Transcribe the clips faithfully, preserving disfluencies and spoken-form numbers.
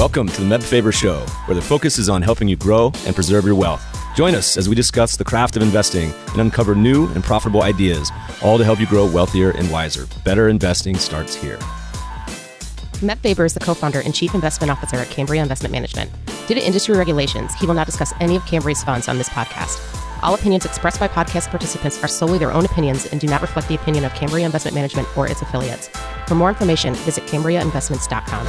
Welcome to the Meb Faber Show, where the focus is on helping you grow and preserve your wealth. Join us as we discuss the craft of investing and uncover new and profitable ideas, all to help you grow wealthier and wiser. Better investing starts here. Meb Faber is the co-founder and chief investment officer at Cambria Investment Management. Due to industry regulations, he will not discuss any of Cambria's funds on this podcast. All opinions expressed by podcast participants are solely their own opinions and do not reflect the opinion of Cambria Investment Management or its affiliates. For more information, visit cambria investments dot com.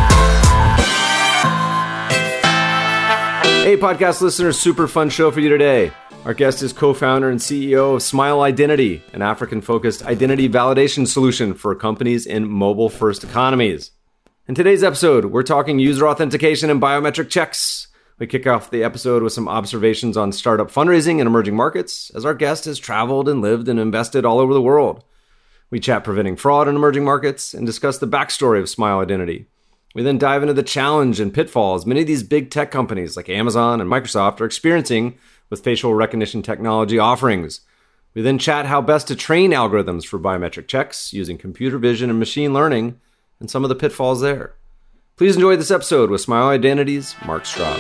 Hey, podcast listeners, super fun show for you today. Our guest is co-founder and C E O of Smile Identity, an African-focused identity validation solution for companies in mobile-first economies. In today's episode, we're talking user authentication and biometric checks. We kick off the episode with some observations on startup fundraising in emerging markets, as our guest has traveled and lived and invested all over the world. We chat preventing fraud in emerging markets and discuss the backstory of Smile Identity. We then dive into the challenge and pitfalls many of these big tech companies like Amazon and Microsoft are experiencing with facial recognition technology offerings. We then chat how best to train algorithms for biometric checks using computer vision and machine learning and some of the pitfalls there. Please enjoy this episode with Smile Identity's Mark Straub.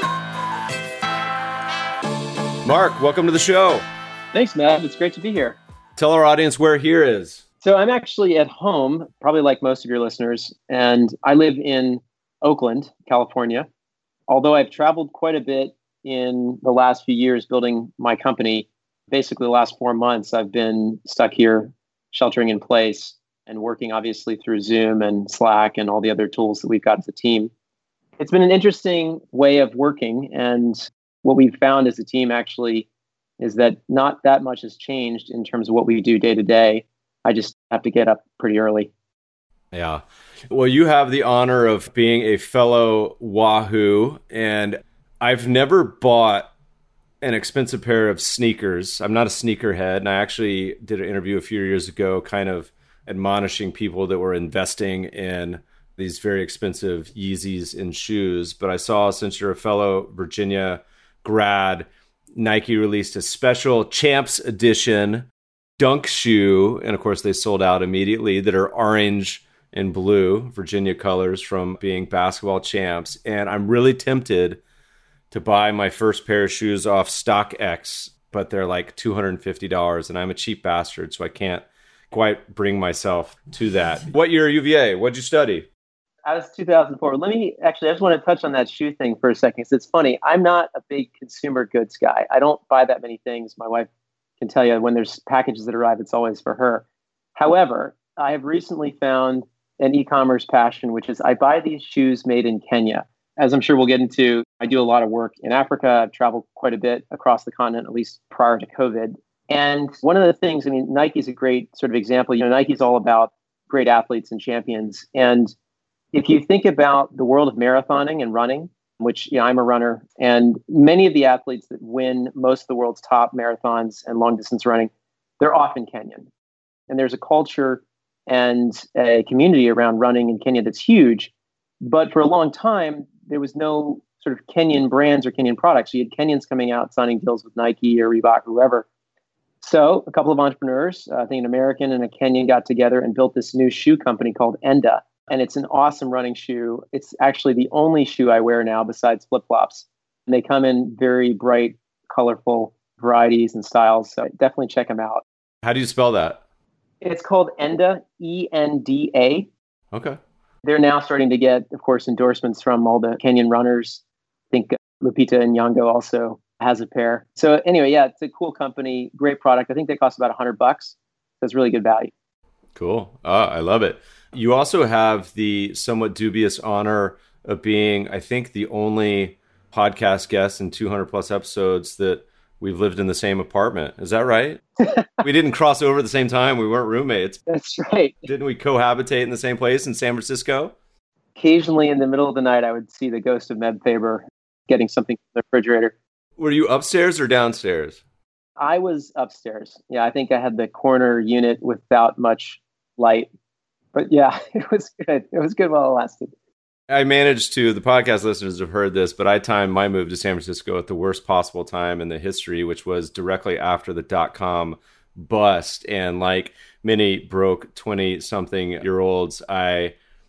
Mark, welcome to the show. Thanks, Matt. It's great to be here. Tell our audience where here is. So I'm actually at home, probably like most of your listeners, and I live in Oakland, California. Although I've traveled quite a bit in the last few years building my company, basically the last four months, I've been stuck here sheltering in place and working obviously through Zoom and Slack and all the other tools that we've got as a team. It's been an interesting way of working. And what we've found as a team actually is that not that much has changed in terms of what we do day to day. I just have to get up pretty early. Yeah. Well, you have the honor of being a fellow Wahoo, and I've never bought an expensive pair of sneakers. I'm not a sneakerhead, and I actually did an interview a few years ago kind of admonishing people that were investing in these very expensive Yeezys and shoes. But I saw, since you're a fellow Virginia grad, Nike released a special Champs Edition Dunk shoe, and of course they sold out immediately, that are orange and blue, Virginia colors from being basketball champs. And I'm really tempted to buy my first pair of shoes off StockX, but they're like two hundred fifty dollars, and I'm a cheap bastard, so I can't quite bring myself to that. What year U V A? What'd you study? I was two thousand four. Let me actually, I just want to touch on that shoe thing for a second, because it's funny. I'm not a big consumer goods guy. I don't buy that many things. My wife can tell you when there's packages that arrive, it's always for her. However, I have recently found an e-commerce passion, which is I buy these shoes made in Kenya. As I'm sure we'll get into, I do a lot of work in Africa. I've traveled quite a bit across the continent, at least prior to COVID. And one of the things, I mean, Nike's a great sort of example. You know, Nike's all about great athletes and champions. And if you think about the world of marathoning and running, which, you know, I'm a runner, and many of the athletes that win most of the world's top marathons and long distance running, they're often Kenyan. And there's a culture and a community around running in Kenya that's huge. But for a long time, there was no sort of Kenyan brands or Kenyan products. So you had Kenyans coming out signing deals with Nike or Reebok, whoever. So a couple of entrepreneurs, I think an American and a Kenyan, got together and built this new shoe company called Enda. And it's an awesome running shoe. It's actually the only shoe I wear now besides flip-flops. And they come in very bright, colorful varieties and styles. So definitely check them out. How do you spell that? It's called Enda, E N D A. Okay. They're now starting to get, of course, endorsements from all the Kenyan runners. I think Lupita Nyong'o also has a pair. So anyway, yeah, it's a cool company, great product. I think they cost about a hundred bucks. That's really good value. Cool. Oh, I love it. You also have the somewhat dubious honor of being, I think, the only podcast guest in two hundred plus episodes that we've lived in the same apartment. Is that right? We didn't cross over at the same time. We weren't roommates. That's right. Didn't we cohabitate in the same place in San Francisco? Occasionally in the middle of the night, I would see the ghost of Meb Faber getting something from the refrigerator. Were you upstairs or downstairs? I was upstairs. Yeah, I think I had the corner unit without much light. But yeah, it was good. It was good while it lasted. I managed to, the podcast listeners have heard this, but I timed my move to San Francisco at the worst possible time in the history, which was directly after the dot-com bust. And like many broke twenty-something-year-olds, I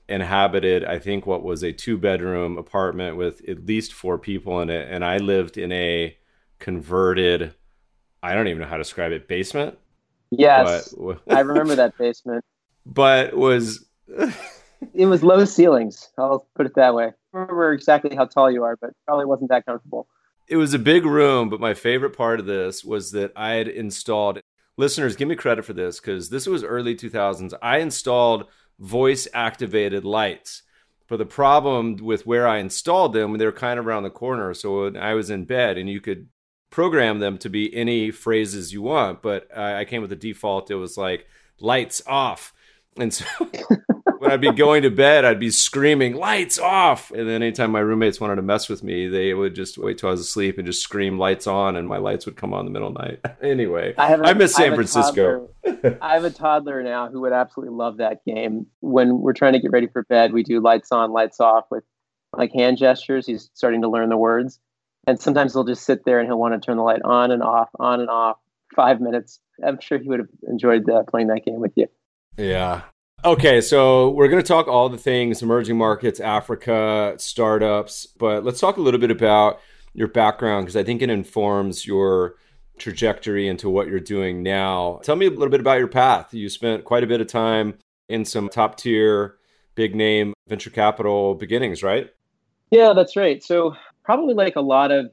inhabited, I think, what was a two-bedroom apartment with at least four people in it. And I lived in a converted, I don't even know how to describe it, basement. Yes, but, I remember that basement. But was... It was low ceilings. I'll put it that way. I remember exactly how tall you are, but probably wasn't that comfortable. It was a big room, but my favorite part of this was that I had installed... Listeners, give me credit for this, because this was early two thousands. I installed voice-activated lights. But the problem with where I installed them, they were kind of around the corner. So when I was in bed, and you could program them to be any phrases you want, but I, I came with the default. It was like, lights off. And so when I'd be going to bed, I'd be screaming, lights off. And then anytime my roommates wanted to mess with me, they would just wait till I was asleep and just scream lights on, and my lights would come on in the middle of the night. Anyway, I, have a, I miss San I Francisco. I have a toddler now who would absolutely love that game. When we're trying to get ready for bed, we do lights on, lights off with like hand gestures. He's starting to learn the words. And sometimes he'll just sit there and he'll want to turn the light on and off, on and off, five minutes. I'm sure he would have enjoyed uh, playing that game with you. Yeah. Okay, so we're going to talk all the things, emerging markets, Africa, startups, but let's talk a little bit about your background, because I think it informs your trajectory into what you're doing now. Tell me a little bit about your path. You spent quite a bit of time in some top tier, big name venture capital beginnings, right? Yeah, that's right. So probably like a lot of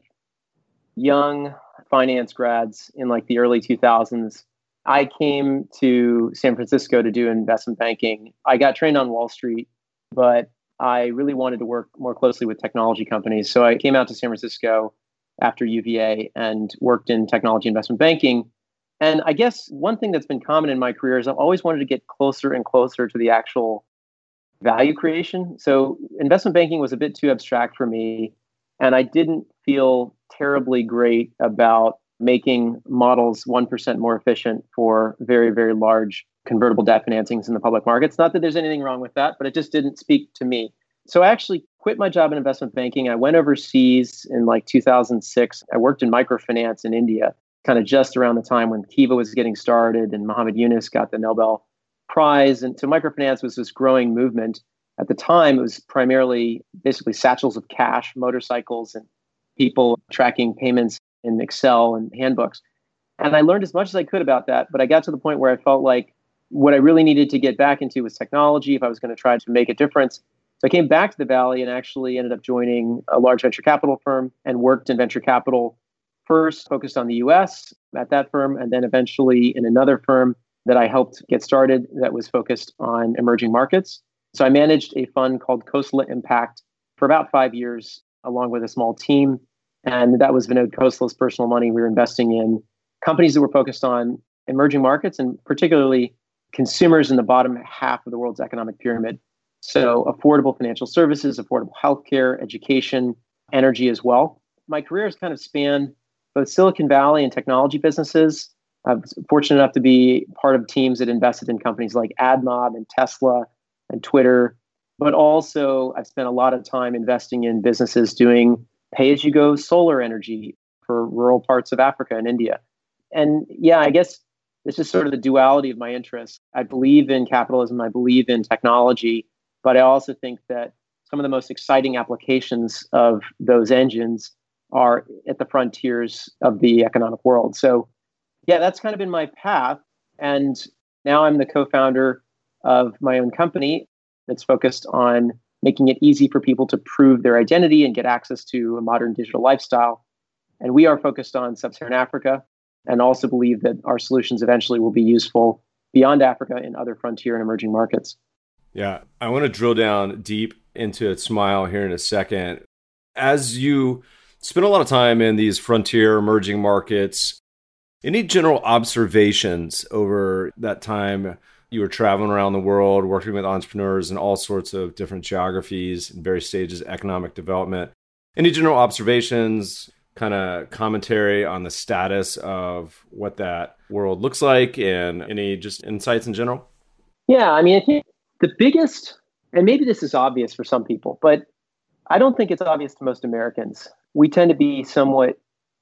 young finance grads in like the early two thousands, I came to San Francisco to do investment banking. I got trained on Wall Street, but I really wanted to work more closely with technology companies. So I came out to San Francisco after U V A and worked in technology investment banking. And I guess one thing that's been common in my career is I've always wanted to get closer and closer to the actual value creation. So investment banking was a bit too abstract for me. And I didn't feel terribly great about making models one percent more efficient for very, very large convertible debt financings in the public markets. Not that there's anything wrong with that, but it just didn't speak to me. So I actually quit my job in investment banking. I went overseas in like two thousand six. I worked in microfinance in India, kind of just around the time when Kiva was getting started and Muhammad Yunus got the Nobel Prize. And so microfinance was this growing movement. At the time, it was primarily basically satchels of cash, motorcycles, and people tracking payments in Excel and handbooks. And I learned as much as I could about that, but I got to the point where I felt like what I really needed to get back into was technology if I was going to try to make a difference. So I came back to the Valley and actually ended up joining a large venture capital firm and worked in venture capital, first focused on the U S at that firm, and then eventually in another firm that I helped get started that was focused on emerging markets. So I managed a fund called Coastal Impact for about five years, along with a small team. And that was Vinod Khosla's personal money. We were investing in companies that were focused on emerging markets and particularly consumers in the bottom half of the world's economic pyramid. So affordable financial services, affordable healthcare, education, energy as well. My career has kind of spanned both Silicon Valley and technology businesses. I was fortunate enough to be part of teams that invested in companies like AdMob and Tesla and Twitter. But also I've spent a lot of time investing in businesses doing pay-as-you-go solar energy for rural parts of Africa and India. And yeah, I guess this is sort of the duality of my interests. I believe in capitalism, I believe in technology, but I also think that some of the most exciting applications of those engines are at the frontiers of the economic world. So yeah, that's kind of been my path. And now I'm the co-founder of my own company that's focused on making it easy for people to prove their identity and get access to a modern digital lifestyle. And we are focused on sub-Saharan Africa and also believe that our solutions eventually will be useful beyond Africa in other frontier and emerging markets. Yeah, I want to drill down deep into Smile here in a second. As you spend a lot of time in these frontier emerging markets, any general observations over that time? You were traveling around the world, working with entrepreneurs in all sorts of different geographies and various stages of economic development. Any general observations, kind of commentary on the status of what that world looks like, and any just insights in general? Yeah, I mean, I think the biggest, and maybe this is obvious for some people, but I don't think it's obvious to most Americans. We tend to be somewhat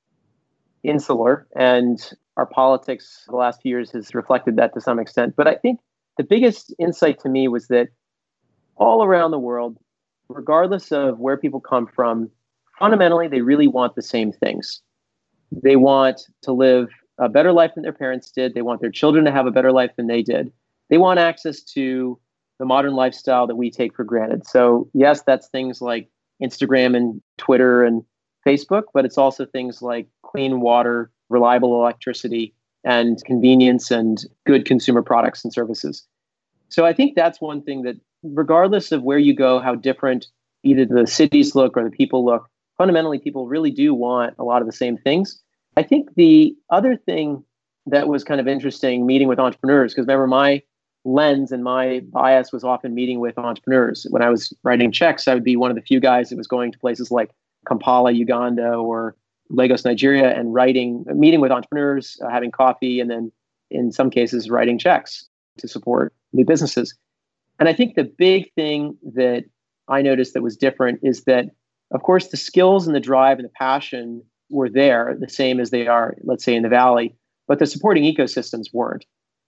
insular, and our politics the last few years has reflected that to some extent. But I think the biggest insight to me was that all around the world, regardless of where people come from, fundamentally, they really want the same things. They want to live a better life than their parents did. They want their children to have a better life than they did. They want access to the modern lifestyle that we take for granted. So yes, that's things like Instagram and Twitter and Facebook, but it's also things like clean water, reliable electricity, and convenience and good consumer products and services. So I think that's one thing that regardless of where you go, how different either the cities look or the people look, fundamentally people really do want a lot of the same things. I think the other thing that was kind of interesting meeting with entrepreneurs, because remember my lens and my bias was often meeting with entrepreneurs. When I was writing checks, I would be one of the few guys that was going to places like Kampala, Uganda, or Lagos, Nigeria, and writing, meeting with entrepreneurs, uh, having coffee, and then in some cases writing checks to support new businesses. And I think the big thing that I noticed that was different is that, of course, the skills and the drive and the passion were there, the same as they are, let's say, in the Valley, but the supporting ecosystems weren't.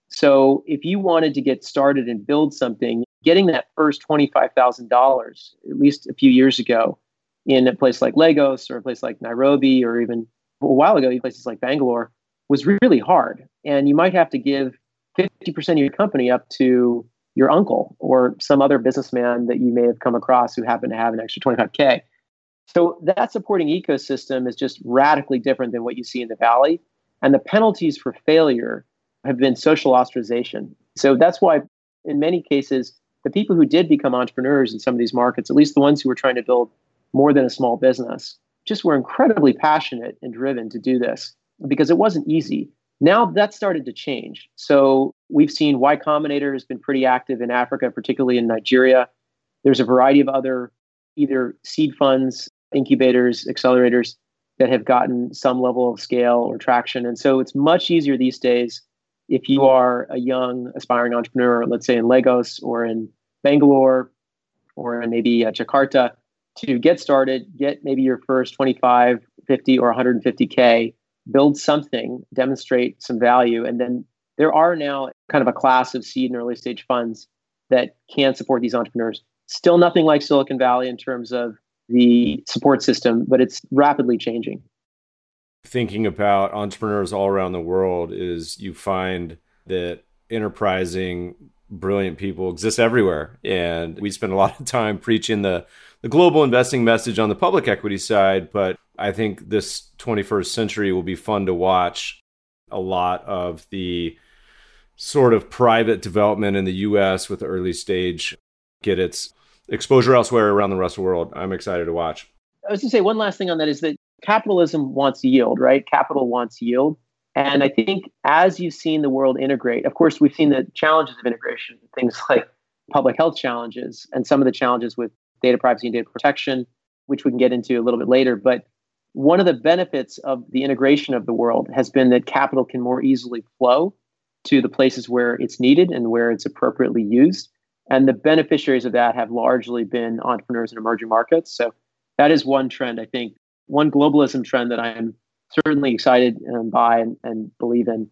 So if you wanted to get started and build something, getting that first twenty-five thousand dollars, at least a few years ago, in a place like Lagos or a place like Nairobi, or even a while ago, in places like Bangalore, was really hard. And you might have to give fifty percent of your company up to your uncle or some other businessman that you may have come across who happened to have an extra twenty-five K. So that supporting ecosystem is just radically different than what you see in the Valley. And the penalties for failure have been social ostracization. So that's why, in many cases, the people who did become entrepreneurs in some of these markets, at least the ones who were trying to build more than a small business, just were incredibly passionate and driven to do this because it wasn't easy. Now that started to change. So we've seen Y Combinator has been pretty active in Africa, particularly in Nigeria. There's a variety of other either seed funds, incubators, accelerators that have gotten some level of scale or traction. And so it's much easier these days if you are a young aspiring entrepreneur, let's say in Lagos or in Bangalore or in maybe uh, Jakarta, to get started, get maybe your first twenty-five, fifty, or one hundred fifty K, build something, demonstrate some value. And then there are now kind of a class of seed and early stage funds that can support these entrepreneurs. Still nothing like Silicon Valley in terms of the support system, but it's rapidly changing. Thinking about entrepreneurs all around the world is you find that enterprising, brilliant people exist everywhere. And we spend a lot of time preaching the, the global investing message on the public equity side. But I think this twenty-first century will be fun to watch a lot of the sort of private development in the U S with the early stage get its exposure elsewhere around the rest of the world. I'm excited to watch. I was going to say one last thing on that is that capitalism wants yield, right? Capital wants yield. And I think as you've seen the world integrate, of course, we've seen the challenges of integration, things like public health challenges and some of the challenges with data privacy and data protection, which we can get into a little bit later. But one of the benefits of the integration of the world has been that capital can more easily flow to the places where it's needed and where it's appropriately used. And the beneficiaries of that have largely been entrepreneurs in emerging markets. So that is one trend, I think, one globalism trend that I am certainly excited um, by and, and believe in.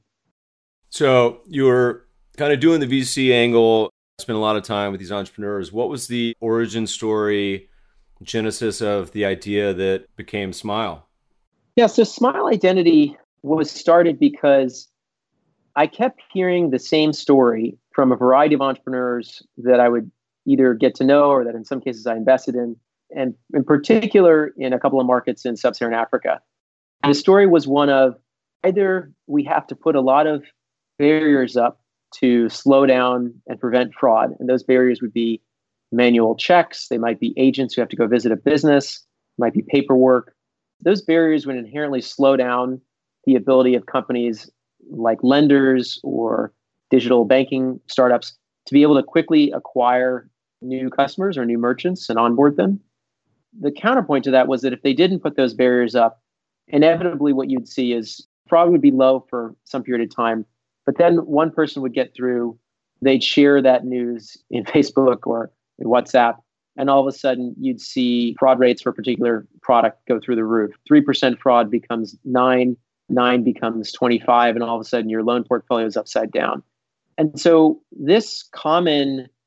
So you were kind of doing the V C angle, spent a lot of time with these entrepreneurs. What was the origin story, genesis of the idea that became Smile? Yeah, so Smile Identity was started because I kept hearing the same story from a variety of entrepreneurs that I would either get to know or that in some cases I invested in, and in particular in a couple of markets in sub-Saharan Africa. And the story was one of either we have to put a lot of barriers up to slow down and prevent fraud. And those barriers would be manual checks. They might be agents who have to go visit a business, it might be paperwork. Those barriers would inherently slow down the ability of companies like lenders or digital banking startups to be able to quickly acquire new customers or new merchants and onboard them. The counterpoint to that was that if they didn't put those barriers up, inevitably what you'd see is fraud would be low for some period of time, but then one person would get through, they'd share that news in Facebook or in WhatsApp, and all of a sudden you'd see fraud rates for a particular product go through the roof. three percent fraud becomes nine, nine becomes twenty-five, and all of a sudden your loan portfolio is upside down. And so this common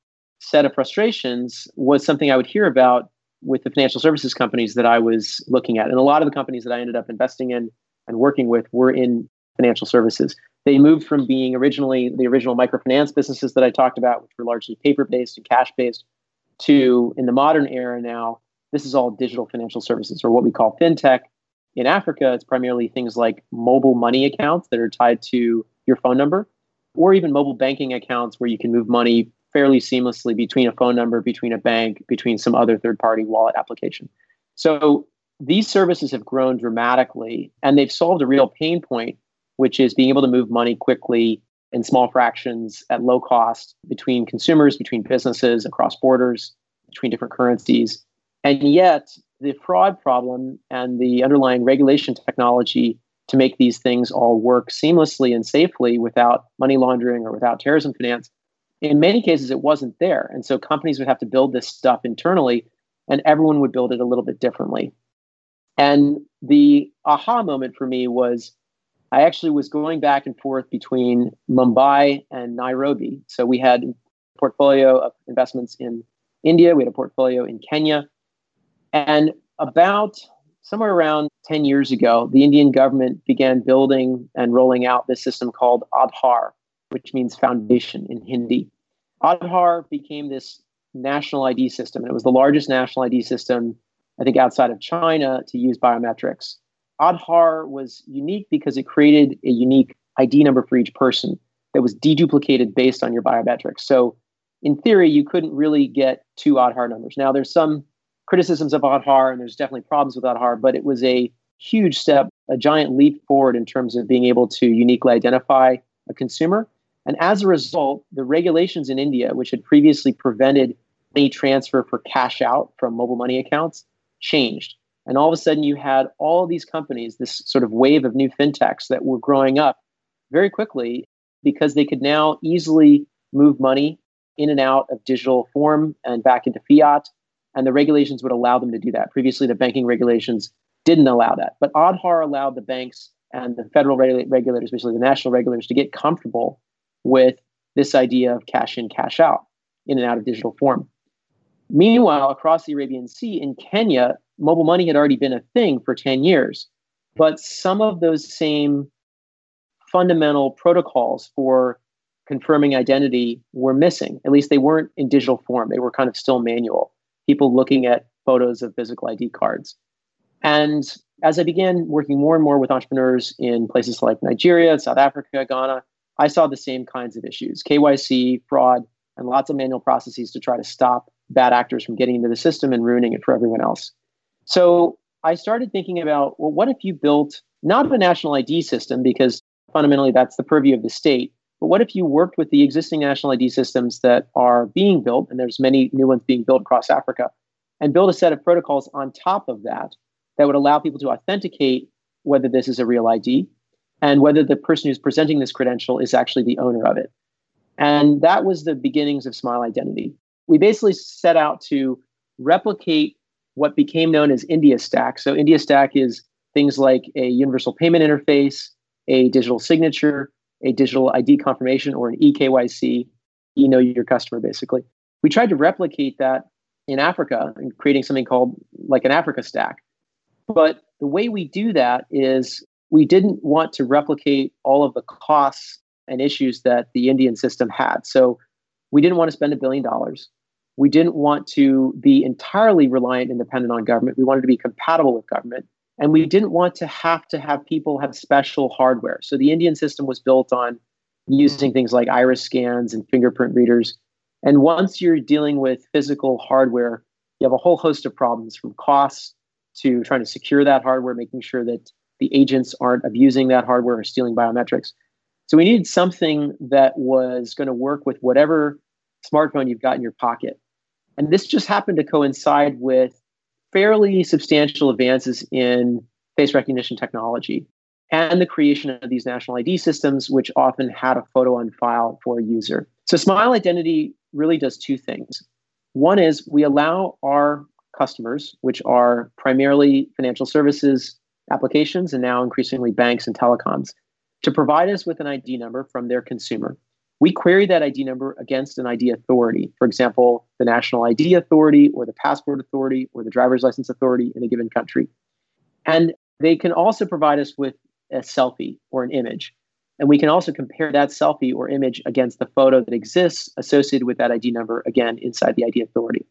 set of frustrations was something I would hear about with the financial services companies that I was looking at. And a lot of the companies that I ended up investing in and working with were in financial services. They moved from being originally the original microfinance businesses that I talked about, which were largely paper-based and cash-based, to in the modern era now, this is all digital financial services, or what we call fintech. In Africa, it's primarily things like mobile money accounts that are tied to your phone number, or even mobile banking accounts where you can move money fairly seamlessly between a phone number, between a bank, between some other third-party wallet application. So these services have grown dramatically, and they've solved a real pain point, which is being able to move money quickly in small fractions at low cost between consumers, between businesses, across borders, between different currencies. And yet, the fraud problem and the underlying regulation technology to make these things all work seamlessly and safely without money laundering or without terrorism finance, in many cases, it wasn't there. And so companies would have to build this stuff internally, and everyone would build it a little bit differently. And the aha moment for me was I actually was going back and forth between Mumbai and Nairobi. So we had a portfolio of investments in India. We had a portfolio in Kenya. And about somewhere around ten years ago, the Indian government began building and rolling out this system called Aadhaar, which means foundation in Hindi. Aadhaar became this national I D system. And it was the largest national I D system, I think, outside of China to use biometrics. Aadhaar was unique because it created a unique I D number for each person that was deduplicated based on your biometrics. So in theory, you couldn't really get two Aadhaar numbers. Now, there's some criticisms of Aadhaar, and there's definitely problems with Aadhaar, but it was a huge step, a giant leap forward in terms of being able to uniquely identify a consumer. And as a result, the regulations in India, which had previously prevented any transfer for cash out from mobile money accounts, changed. And all of a sudden, you had all these companies, this sort of wave of new fintechs that were growing up very quickly because they could now easily move money in and out of digital form and back into fiat. And the regulations would allow them to do that. Previously, the banking regulations didn't allow that. But Aadhaar allowed the banks and the federal regula- regulators, especially the national regulators, to get comfortable with this idea of cash in, cash out, in and out of digital form. Meanwhile, across the Arabian Sea in Kenya, mobile money had already been a thing for ten years. But some of those same fundamental protocols for confirming identity were missing. At least they weren't in digital form. They were kind of still manual. People looking at photos of physical I D cards. And as I began working more and more with entrepreneurs in places like Nigeria, South Africa, Ghana, I saw the same kinds of issues, K Y C, fraud, and lots of manual processes to try to stop bad actors from getting into the system and ruining it for everyone else. So I started thinking about, well, what if you built not a national I D system, because fundamentally that's the purview of the state, but what if you worked with the existing national I D systems that are being built, and there's many new ones being built across Africa, and build a set of protocols on top of that that would allow people to authenticate whether this is a real I D and whether the person who's presenting this credential is actually the owner of it. And that was the beginnings of Smile Identity. We basically set out to replicate what became known as India Stack. So India Stack is things like a universal payment interface, a digital signature, a digital I D confirmation, or an E K Y C, you know your customer, basically. We tried to replicate that in Africa and creating something called like an Africa Stack. But the way we do that is we didn't want to replicate all of the costs and issues that the Indian system had. So we didn't want to spend a billion dollars. We didn't want to be entirely reliant and dependent on government. We wanted to be compatible with government. And we didn't want to have to have people have special hardware. So the Indian system was built on using things like iris scans and fingerprint readers. And once you're dealing with physical hardware, you have a whole host of problems, from costs to trying to secure that hardware, making sure that the agents aren't abusing that hardware or stealing biometrics. So we needed something that was going to work with whatever smartphone you've got in your pocket. And this just happened to coincide with fairly substantial advances in face recognition technology and the creation of these national I D systems, which often had a photo on file for a user. So Smile Identity really does two things. One is we allow our customers, which are primarily financial services applications and now increasingly banks and telecoms, to provide us with an I D number from their consumer. We query that I D number against an I D authority. For example, the National I D Authority or the Passport Authority or the Driver's License Authority in a given country. And they can also provide us with a selfie or an image. And we can also compare that selfie or image against the photo that exists associated with that I D number, again, inside the I D authority.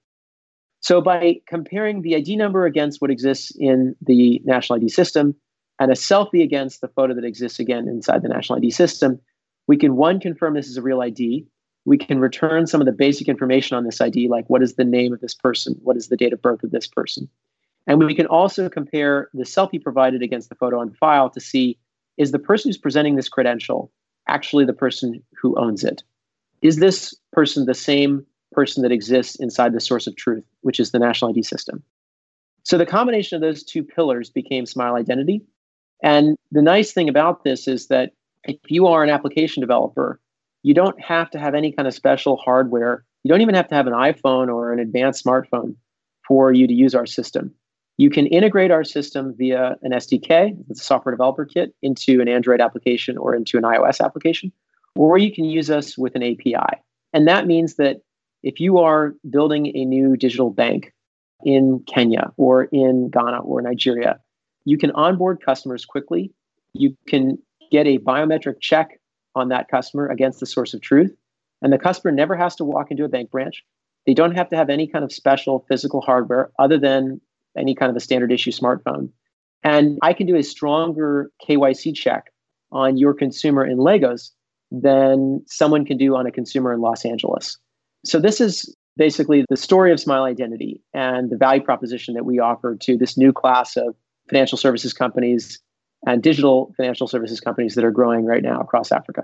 So by comparing the I D number against what exists in the national I D system and a selfie against the photo that exists, again, inside the national I D system, we can, one, confirm this is a real I D. We can return some of the basic information on this I D, like what is the name of this person? What is the date of birth of this person? And we can also compare the selfie provided against the photo on file to see, is the person who's presenting this credential actually the person who owns it? Is this person the same person that exists inside the source of truth, which is the national I D system? So the combination of those two pillars became Smile Identity. And the nice thing about this is that if you are an application developer, you don't have to have any kind of special hardware. You don't even have to have an iPhone or an advanced smartphone for you to use our system. You can integrate our system via an S D K, it's a software developer kit, into an Android application or into an iOS application, or you can use us with an A P I. And that means that if you are building a new digital bank in Kenya or in Ghana or Nigeria, you can onboard customers quickly. You can get a biometric check on that customer against the source of truth. And the customer never has to walk into a bank branch. They don't have to have any kind of special physical hardware other than any kind of a standard issue smartphone. And I can do a stronger K Y C check on your consumer in Lagos than someone can do on a consumer in Los Angeles. So this is basically the story of Smile Identity and the value proposition that we offer to this new class of financial services companies and digital financial services companies that are growing right now across Africa.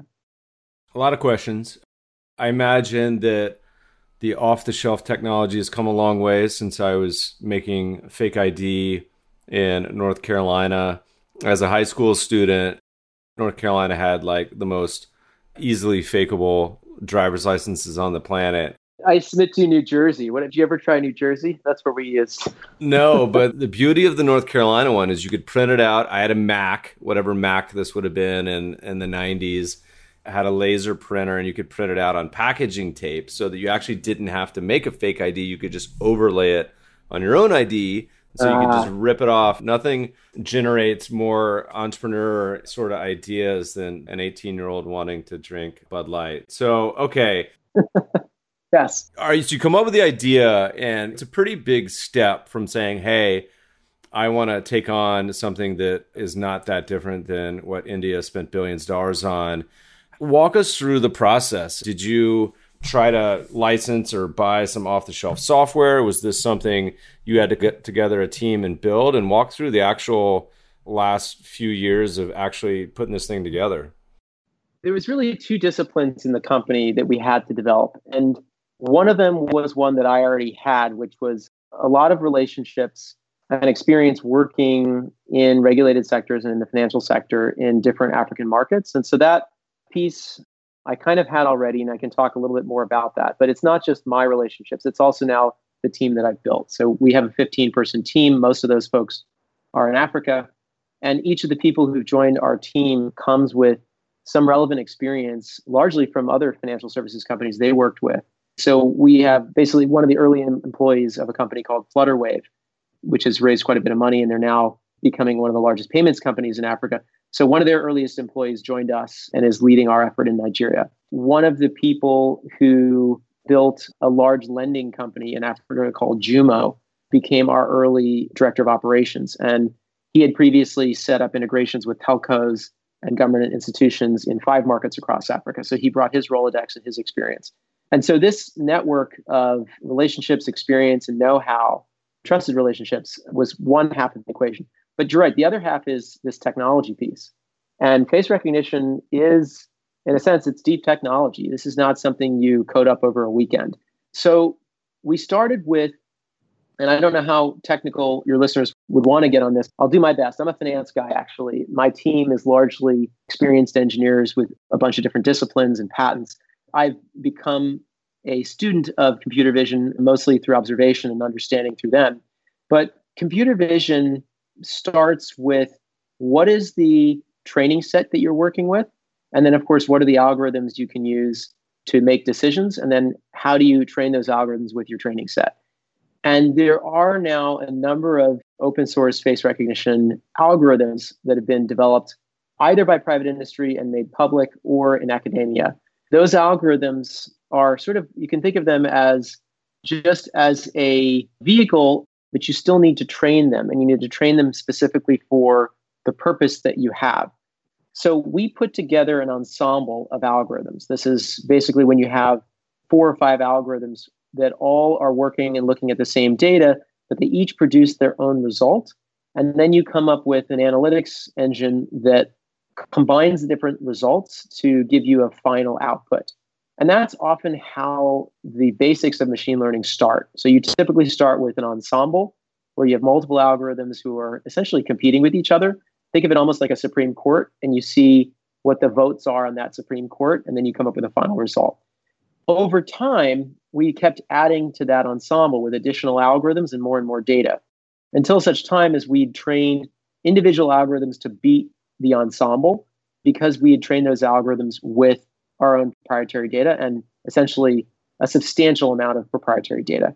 A lot of questions. I imagine that the off-the-shelf technology has come a long way since I was making fake I D in North Carolina. As a high school student, North Carolina had like the most easily fakeable driver's licenses on the planet. I submit to New Jersey. What, did you ever try New Jersey? That's where we use. No, but the beauty of the North Carolina one is you could print it out. I had a Mac, whatever Mac this would have been in, in the nineties. I had a laser printer and you could print it out on packaging tape so that you actually didn't have to make a fake I D. You could just overlay it on your own I D. So you could just rip it off. Nothing generates more entrepreneur sort of ideas than an eighteen-year-old wanting to drink Bud Light. So, okay. Yes. All right, so you come up with the idea, and it's a pretty big step from saying, hey, I want to take on something that is not that different than what India spent billions of dollars on. Walk us through the process. Did you try to license or buy some off-the-shelf software? Was this something you had to get together a team and build? And walk through the actual last few years of actually putting this thing together. There was really two disciplines in the company that we had to develop. And one of them was one that I already had, which was a lot of relationships and experience working in regulated sectors and in the financial sector in different African markets. And so that piece I kind of had already, and I can talk a little bit more about that. But it's not just my relationships. It's also now the team that I've built. So we have a fifteen-person team. Most of those folks are in Africa. And each of the people who've joined our team comes with some relevant experience, largely from other financial services companies they worked with. So we have basically one of the early employees of a company called Flutterwave, which has raised quite a bit of money, and they're now becoming one of the largest payments companies in Africa. So one of their earliest employees joined us and is leading our effort in Nigeria. One of the people who built a large lending company in Africa called Jumo became our early director of operations. And he had previously set up integrations with telcos and government institutions in five markets across Africa. So he brought his Rolodex and his experience. And so this network of relationships, experience, and know-how, trusted relationships, was one half of the equation. But you're right, the other half is this technology piece. And face recognition is, in a sense, it's deep technology. This is not something you code up over a weekend. So we started with, and I don't know how technical your listeners would want to get on this. I'll do my best. I'm a finance guy, actually. My team is largely experienced engineers with a bunch of different disciplines and patents. I've become a student of computer vision, mostly through observation and understanding through them. But computer vision starts with what is the training set that you're working with? And then, of course, what are the algorithms you can use to make decisions, and then how do you train those algorithms with your training set? And there are now a number of open source face recognition algorithms that have been developed either by private industry and made public or in academia. Those algorithms are sort of, you can think of them as just as a vehicle, but you still need to train them, and you need to train them specifically for the purpose that you have. So we put together an ensemble of algorithms. This is basically when you have four or five algorithms that all are working and looking at the same data, but they each produce their own result. And then you come up with an analytics engine that combines the different results to give you a final output. And that's often how the basics of machine learning start. So you typically start with an ensemble where you have multiple algorithms who are essentially competing with each other. Think of it almost like a Supreme Court, and you see what the votes are on that Supreme Court, and then you come up with a final result. Over time, we kept adding to that ensemble with additional algorithms and more and more data until such time as we'd trained individual algorithms to beat the ensemble, because we had trained those algorithms with our own proprietary data and essentially a substantial amount of proprietary data.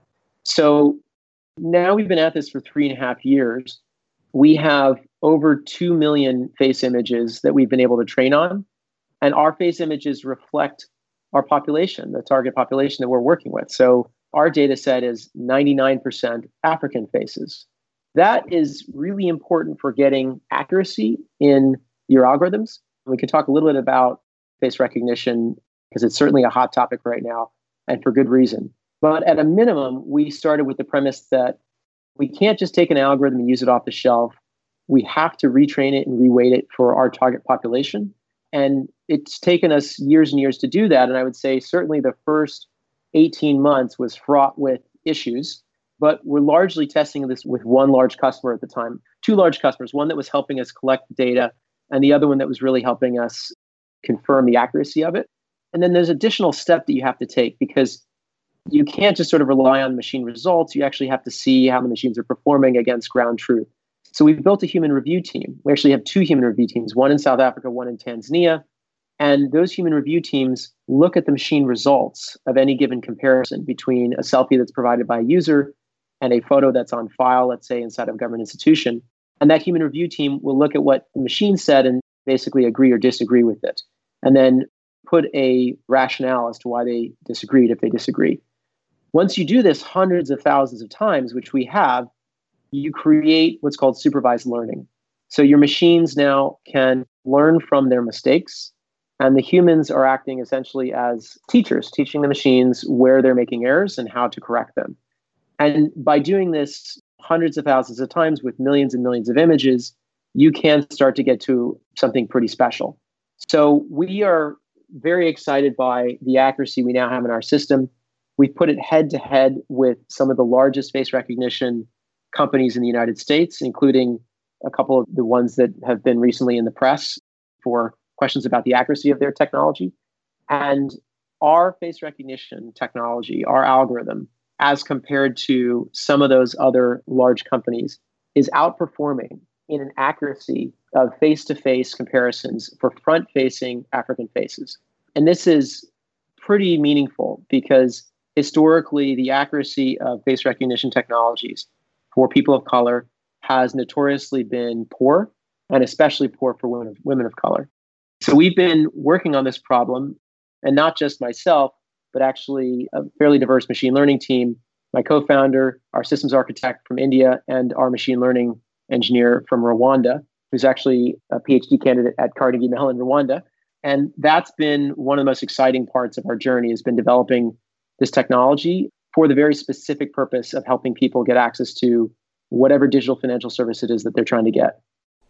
So now we've been at this for three and a half years. We have over two million face images that we've been able to train on. And our face images reflect our population, the target population that we're working with. So our data set is ninety-nine percent African faces. That is really important for getting accuracy in your algorithms. We can talk a little bit about face recognition because it's certainly a hot topic right now, and for good reason. But at a minimum, we started with the premise that we can't just take an algorithm and use it off the shelf. We have to retrain it and reweight it for our target population. And it's taken us years and years to do that. And I would say certainly the first eighteen months was fraught with issues, but we're largely testing this with one large customer at the time, two large customers, one that was helping us collect data and the other one that was really helping us confirm the accuracy of it. And then there's additional step that you have to take, because you can't just sort of rely on machine results. You actually have to see how the machines are performing against ground truth. So we've built a human review team. We actually have two human review teams, one in South Africa, one in Tanzania. And those human review teams look at the machine results of any given comparison between a selfie that's provided by a user and a photo that's on file, let's say, inside of a government institution. And that human review team will look at what the machine said and basically agree or disagree with it, and then put a rationale as to why they disagreed if they disagree. Once you do this hundreds of thousands of times, which we have, you create what's called supervised learning. So your machines now can learn from their mistakes, and the humans are acting essentially as teachers, teaching the machines where they're making errors and how to correct them. And by doing this hundreds of thousands of times with millions and millions of images, you can start to get to something pretty special. So we are very excited by the accuracy we now have in our system. We've put it head to head with some of the largest face recognition companies in the United States, including a couple of the ones that have been recently in the press for questions about the accuracy of their technology. And our face recognition technology, our algorithm, as compared to some of those other large companies, is outperforming in an accuracy of face-to-face comparisons for front-facing African faces. And this is pretty meaningful because historically, the accuracy of face recognition technologies for people of color has notoriously been poor, and especially poor for women of, women of color. So we've been working on this problem, and not just myself, but actually a fairly diverse machine learning team, my co-founder, our systems architect from India, and our machine learning engineer from Rwanda, who's actually a PhD candidate at Carnegie Mellon, Rwanda. And that's been one of the most exciting parts of our journey, has been developing this technology for the very specific purpose of helping people get access to whatever digital financial service it is that they're trying to get.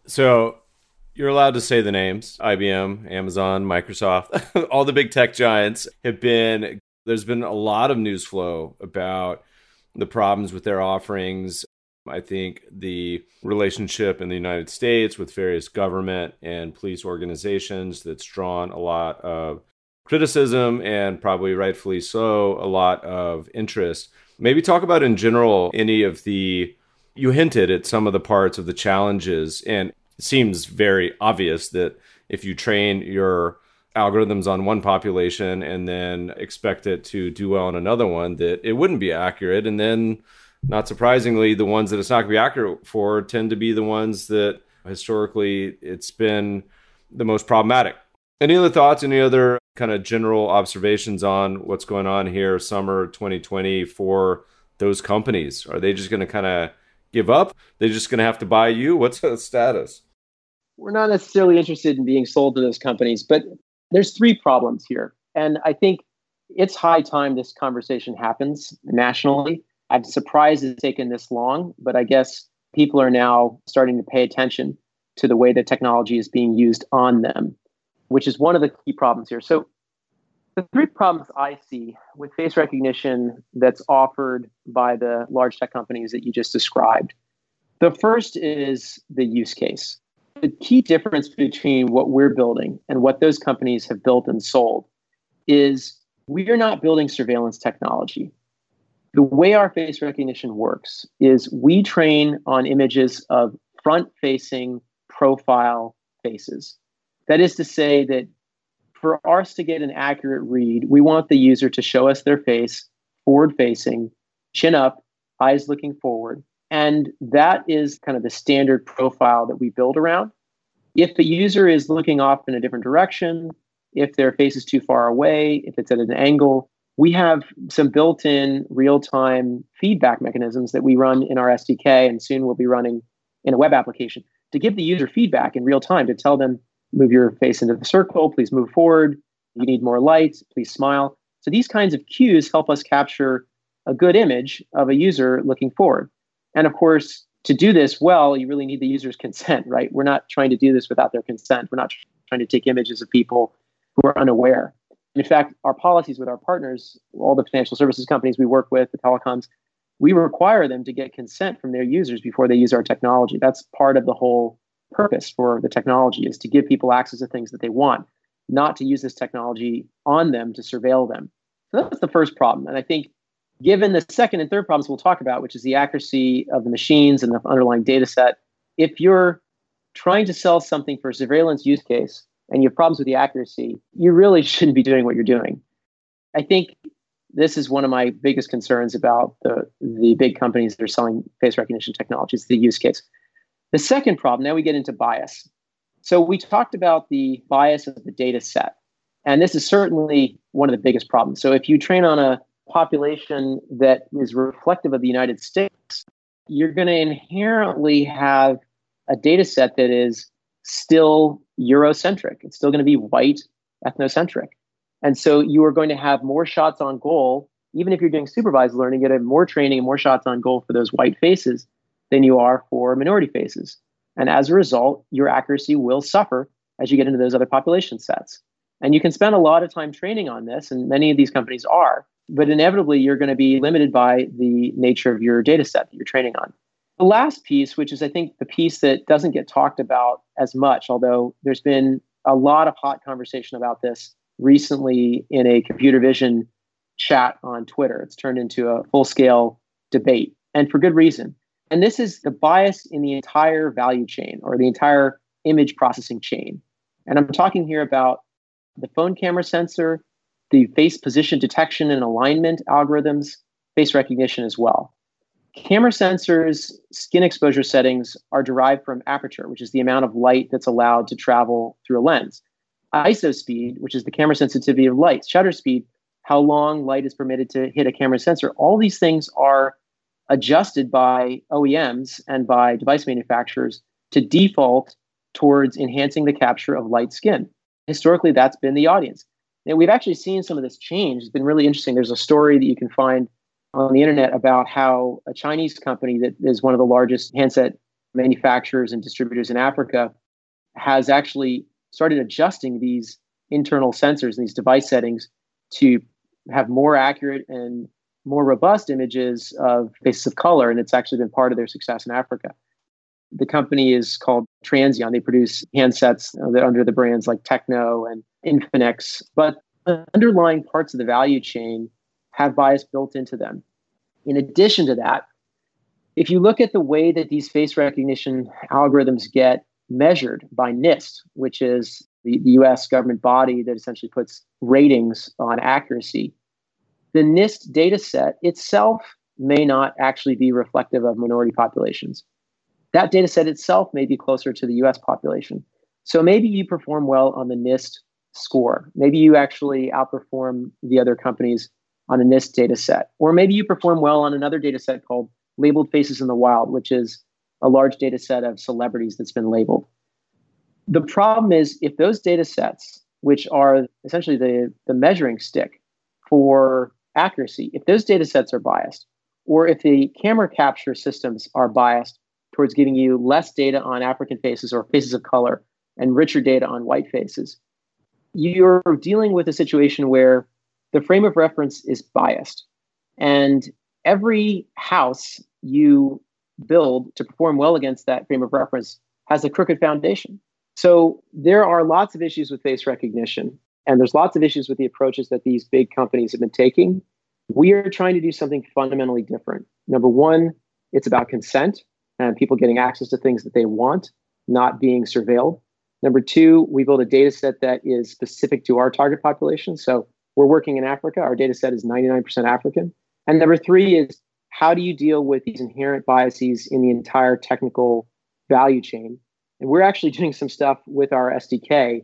So you're allowed to say the names. I B M, Amazon, Microsoft, all the big tech giants have been, there's been a lot of news flow about the problems with their offerings. I think the relationship in the United States with various government and police organizations that's drawn a lot of criticism, and probably rightfully so, a lot of interest. Maybe talk about in general any of the, you hinted at some of the parts of the challenges, and it seems very obvious that if you train your algorithms on one population and then expect it to do well on another one, that it wouldn't be accurate. And then, not surprisingly, the ones that it's not going to be accurate for tend to be the ones that historically it's been the most problematic. Any other thoughts, any other kind of general observations on what's going on here summer twenty twenty for those companies? Are they just going to kind of give up? They're just going to have to buy you? What's the status? We're not necessarily interested in being sold to those companies, but there's three problems here. And I think it's high time this conversation happens nationally. I'm surprised it's taken this long, but I guess people are now starting to pay attention to the way that technology is being used on them, which is one of the key problems here. So the three problems I see with face recognition that's offered by the large tech companies that you just described. The first is the use case. The key difference between what we're building and what those companies have built and sold is we are not building surveillance technology. The way our face recognition works is we train on images of front-facing profile faces. That is to say that for us to get an accurate read, we want the user to show us their face, forward-facing, chin up, eyes looking forward. And that is kind of the standard profile that we build around. If the user is looking off in a different direction, if their face is too far away, if it's at an angle, we have some built-in real-time feedback mechanisms that we run in our S D K and soon we'll be running in a web application to give the user feedback in real time, to tell them, move your face into the circle, please move forward, you need more light, please smile. So these kinds of cues help us capture a good image of a user looking forward. And of course, to do this well, you really need the user's consent, right? We're not trying to do this without their consent. We're not trying to take images of people who are unaware. In fact, our policies with our partners, all the financial services companies we work with, the telecoms, we require them to get consent from their users before they use our technology. That's part of the whole purpose for the technology, is to give people access to things that they want, not to use this technology on them to surveil them. So that's the first problem. And I think given the second and third problems we'll talk about, which is the accuracy of the machines and the underlying data set, if you're trying to sell something for a surveillance use case and you have problems with the accuracy, you really shouldn't be doing what you're doing. I think this is one of my biggest concerns about the, the big companies that are selling face recognition technologies, the use case. The second problem, now we get into bias. So we talked about the bias of the data set, and this is certainly one of the biggest problems. So if you train on a population that is reflective of the United States, you're going to inherently have a data set that is still Eurocentric. It's still going to be white, ethnocentric. And so you are going to have more shots on goal, even if you're doing supervised learning, get more training and more shots on goal for those white faces than you are for minority faces. And as a result, your accuracy will suffer as you get into those other population sets. And you can spend a lot of time training on this, and many of these companies are, but inevitably you're going to be limited by the nature of your data set that you're training on. The last piece, which is I think the piece that doesn't get talked about as much, although there's been a lot of hot conversation about this recently in a computer vision chat on Twitter. It's turned into a full-scale debate, and for good reason. And this is the bias in the entire value chain, or the entire image processing chain. And I'm talking here about the phone camera sensor, the face position detection and alignment algorithms, face recognition as well. Camera sensors' skin exposure settings are derived from aperture, which is the amount of light that's allowed to travel through a lens. I S O speed, which is the camera sensitivity of light. Shutter speed, how long light is permitted to hit a camera sensor. All these things are adjusted by O E Ms and by device manufacturers to default towards enhancing the capture of light skin. Historically, that's been the audience. And we've actually seen some of this change. It's been really interesting. There's a story that you can find on the internet about how a Chinese company that is one of the largest handset manufacturers and distributors in Africa has actually started adjusting these internal sensors and these device settings to have more accurate and more robust images of faces of color. And it's actually been part of their success in Africa. The company is called Transsion. They produce handsets under the brands like Techno and Infinix. But the underlying parts of the value chain have bias built into them. In addition to that, if you look at the way that these face recognition algorithms get measured by NIST, which is the, the U S government body that essentially puts ratings on accuracy, the NIST data set itself may not actually be reflective of minority populations. That data set itself may be closer to the U S population. So maybe you perform well on the NIST score. Maybe you actually outperform the other companies on a NIST data set. Or maybe you perform well on another data set called Labeled Faces in the Wild, which is a large data set of celebrities that's been labeled. The problem is if those data sets, which are essentially the, the measuring stick for accuracy, if those data sets are biased, or if the camera capture systems are biased towards giving you less data on African faces or faces of color and richer data on white faces, you're dealing with a situation where the frame of reference is biased. And every house you build to perform well against that frame of reference has a crooked foundation. So there are lots of issues with face recognition, and there's lots of issues with the approaches that these big companies have been taking. We are trying to do something fundamentally different. Number one, it's about consent and people getting access to things that they want, not being surveilled. Number two, we build a data set that is specific to our target population. So we're working in Africa. Our data set is ninety-nine percent African. And number three is, how do you deal with these inherent biases in the entire technical value chain? And we're actually doing some stuff with our S D K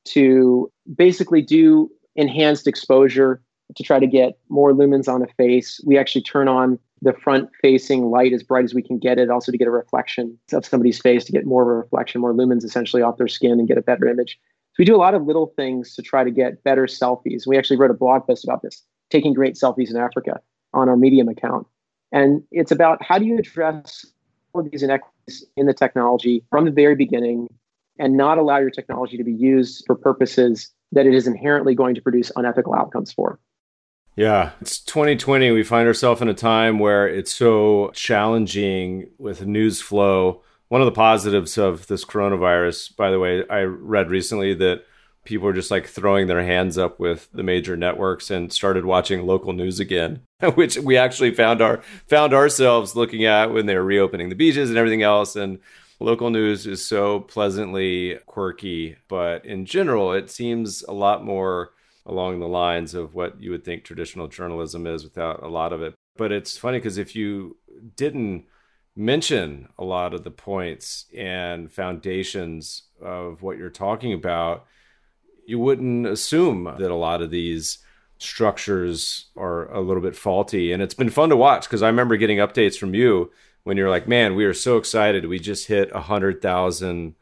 to basically do enhanced exposure to try to get more lumens on a face. We actually turn on the front-facing light as bright as we can get it, also to get a reflection of somebody's face, to get more of a reflection, more lumens essentially off their skin and get a better image. So we do a lot of little things to try to get better selfies. We actually wrote a blog post about this, taking great selfies in Africa, on our Medium account. And it's about how do you address all of these inequities in the technology from the very beginning and not allow your technology to be used for purposes that it is inherently going to produce unethical outcomes for. Yeah, it's twenty twenty. We find ourselves in a time where it's so challenging with news flow. One of the positives of this coronavirus, by the way, I read recently that people are just like throwing their hands up with the major networks and started watching local news again, which we actually found our found ourselves looking at when they were reopening the beaches and everything else. And local news is so pleasantly quirky, but in general, it seems a lot more along the lines of what you would think traditional journalism is without a lot of it. But it's funny because if you didn't mention a lot of the points and foundations of what you're talking about, you wouldn't assume that a lot of these structures are a little bit faulty. And it's been fun to watch because I remember getting updates from you when you're like, man, we are so excited. We just hit one hundred thousand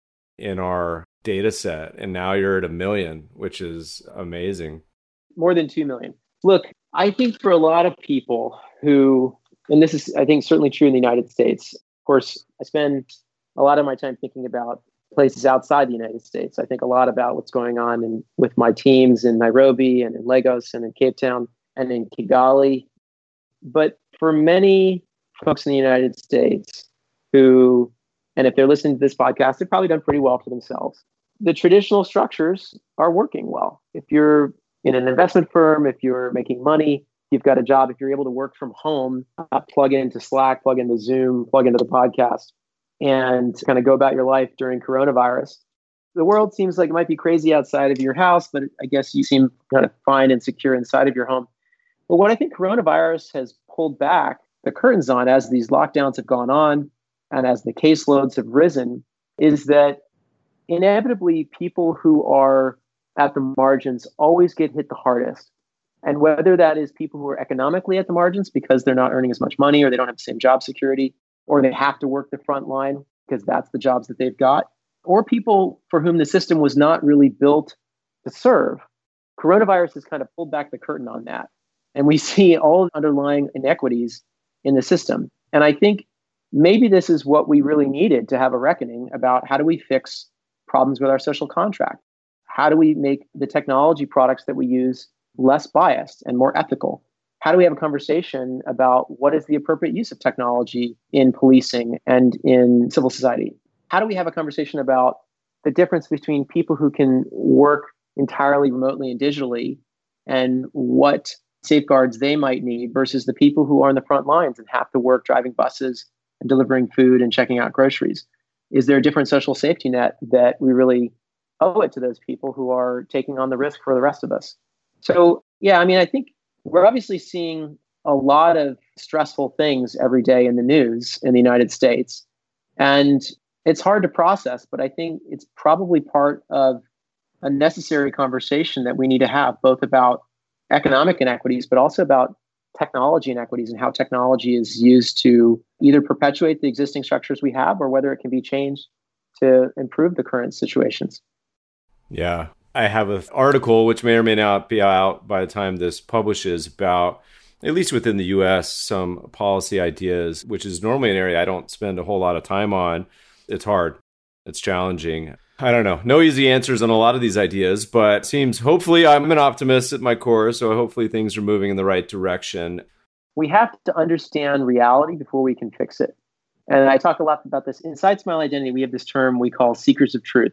in our data set, and now you're at a million, which is amazing. More than two million. Look, I think for a lot of people who, and this is, I think, certainly true in the United States. Of course, I spend a lot of my time thinking about places outside the United States. I think a lot about what's going on in, with my teams in Nairobi and in Lagos and in Cape Town and in Kigali. But for many folks in the United States who, and if they're listening to this podcast, they've probably done pretty well for themselves. The traditional structures are working well. If you're in an investment firm, if you're making money, you've got a job, if you're able to work from home, uh, plug into Slack, plug into Zoom, plug into the podcast, and kind of go about your life during coronavirus. The world seems like it might be crazy outside of your house, but I guess you seem kind of fine and secure inside of your home. But what I think coronavirus has pulled back the curtains on as these lockdowns have gone on and as the caseloads have risen is that inevitably people who are at the margins always get hit the hardest. And whether that is people who are economically at the margins because they're not earning as much money or they don't have the same job security, or they have to work the front line because that's the jobs that they've got, or people for whom the system was not really built to serve, coronavirus has kind of pulled back the curtain on that. And we see all underlying inequities in the system. And I think maybe this is what we really needed to have a reckoning about how do we fix problems with our social contract? How do we make the technology products that we use less biased and more ethical? How do we have a conversation about what is the appropriate use of technology in policing and in civil society? How do we have a conversation about the difference between people who can work entirely remotely and digitally and what safeguards they might need versus the people who are on the front lines and have to work driving buses and delivering food and checking out groceries? Is there a different social safety net that we really owe it to those people who are taking on the risk for the rest of us. So, yeah, I mean, I think we're obviously seeing a lot of stressful things every day in the news in the United States. And it's hard to process, but I think it's probably part of a necessary conversation that we need to have, both about economic inequities, but also about technology inequities and how technology is used to either perpetuate the existing structures we have or whether it can be changed to improve the current situations. Yeah. I have an article, which may or may not be out by the time this publishes, about, at least within the U S, some policy ideas, which is normally an area I don't spend a whole lot of time on. It's hard. It's challenging. I don't know. No easy answers on a lot of these ideas, but it seems, hopefully, I'm an optimist at my core, so hopefully things are moving in the right direction. We have to understand reality before we can fix it. And I talk a lot about this. Inside Smile Identity, we have this term we call seekers of truth.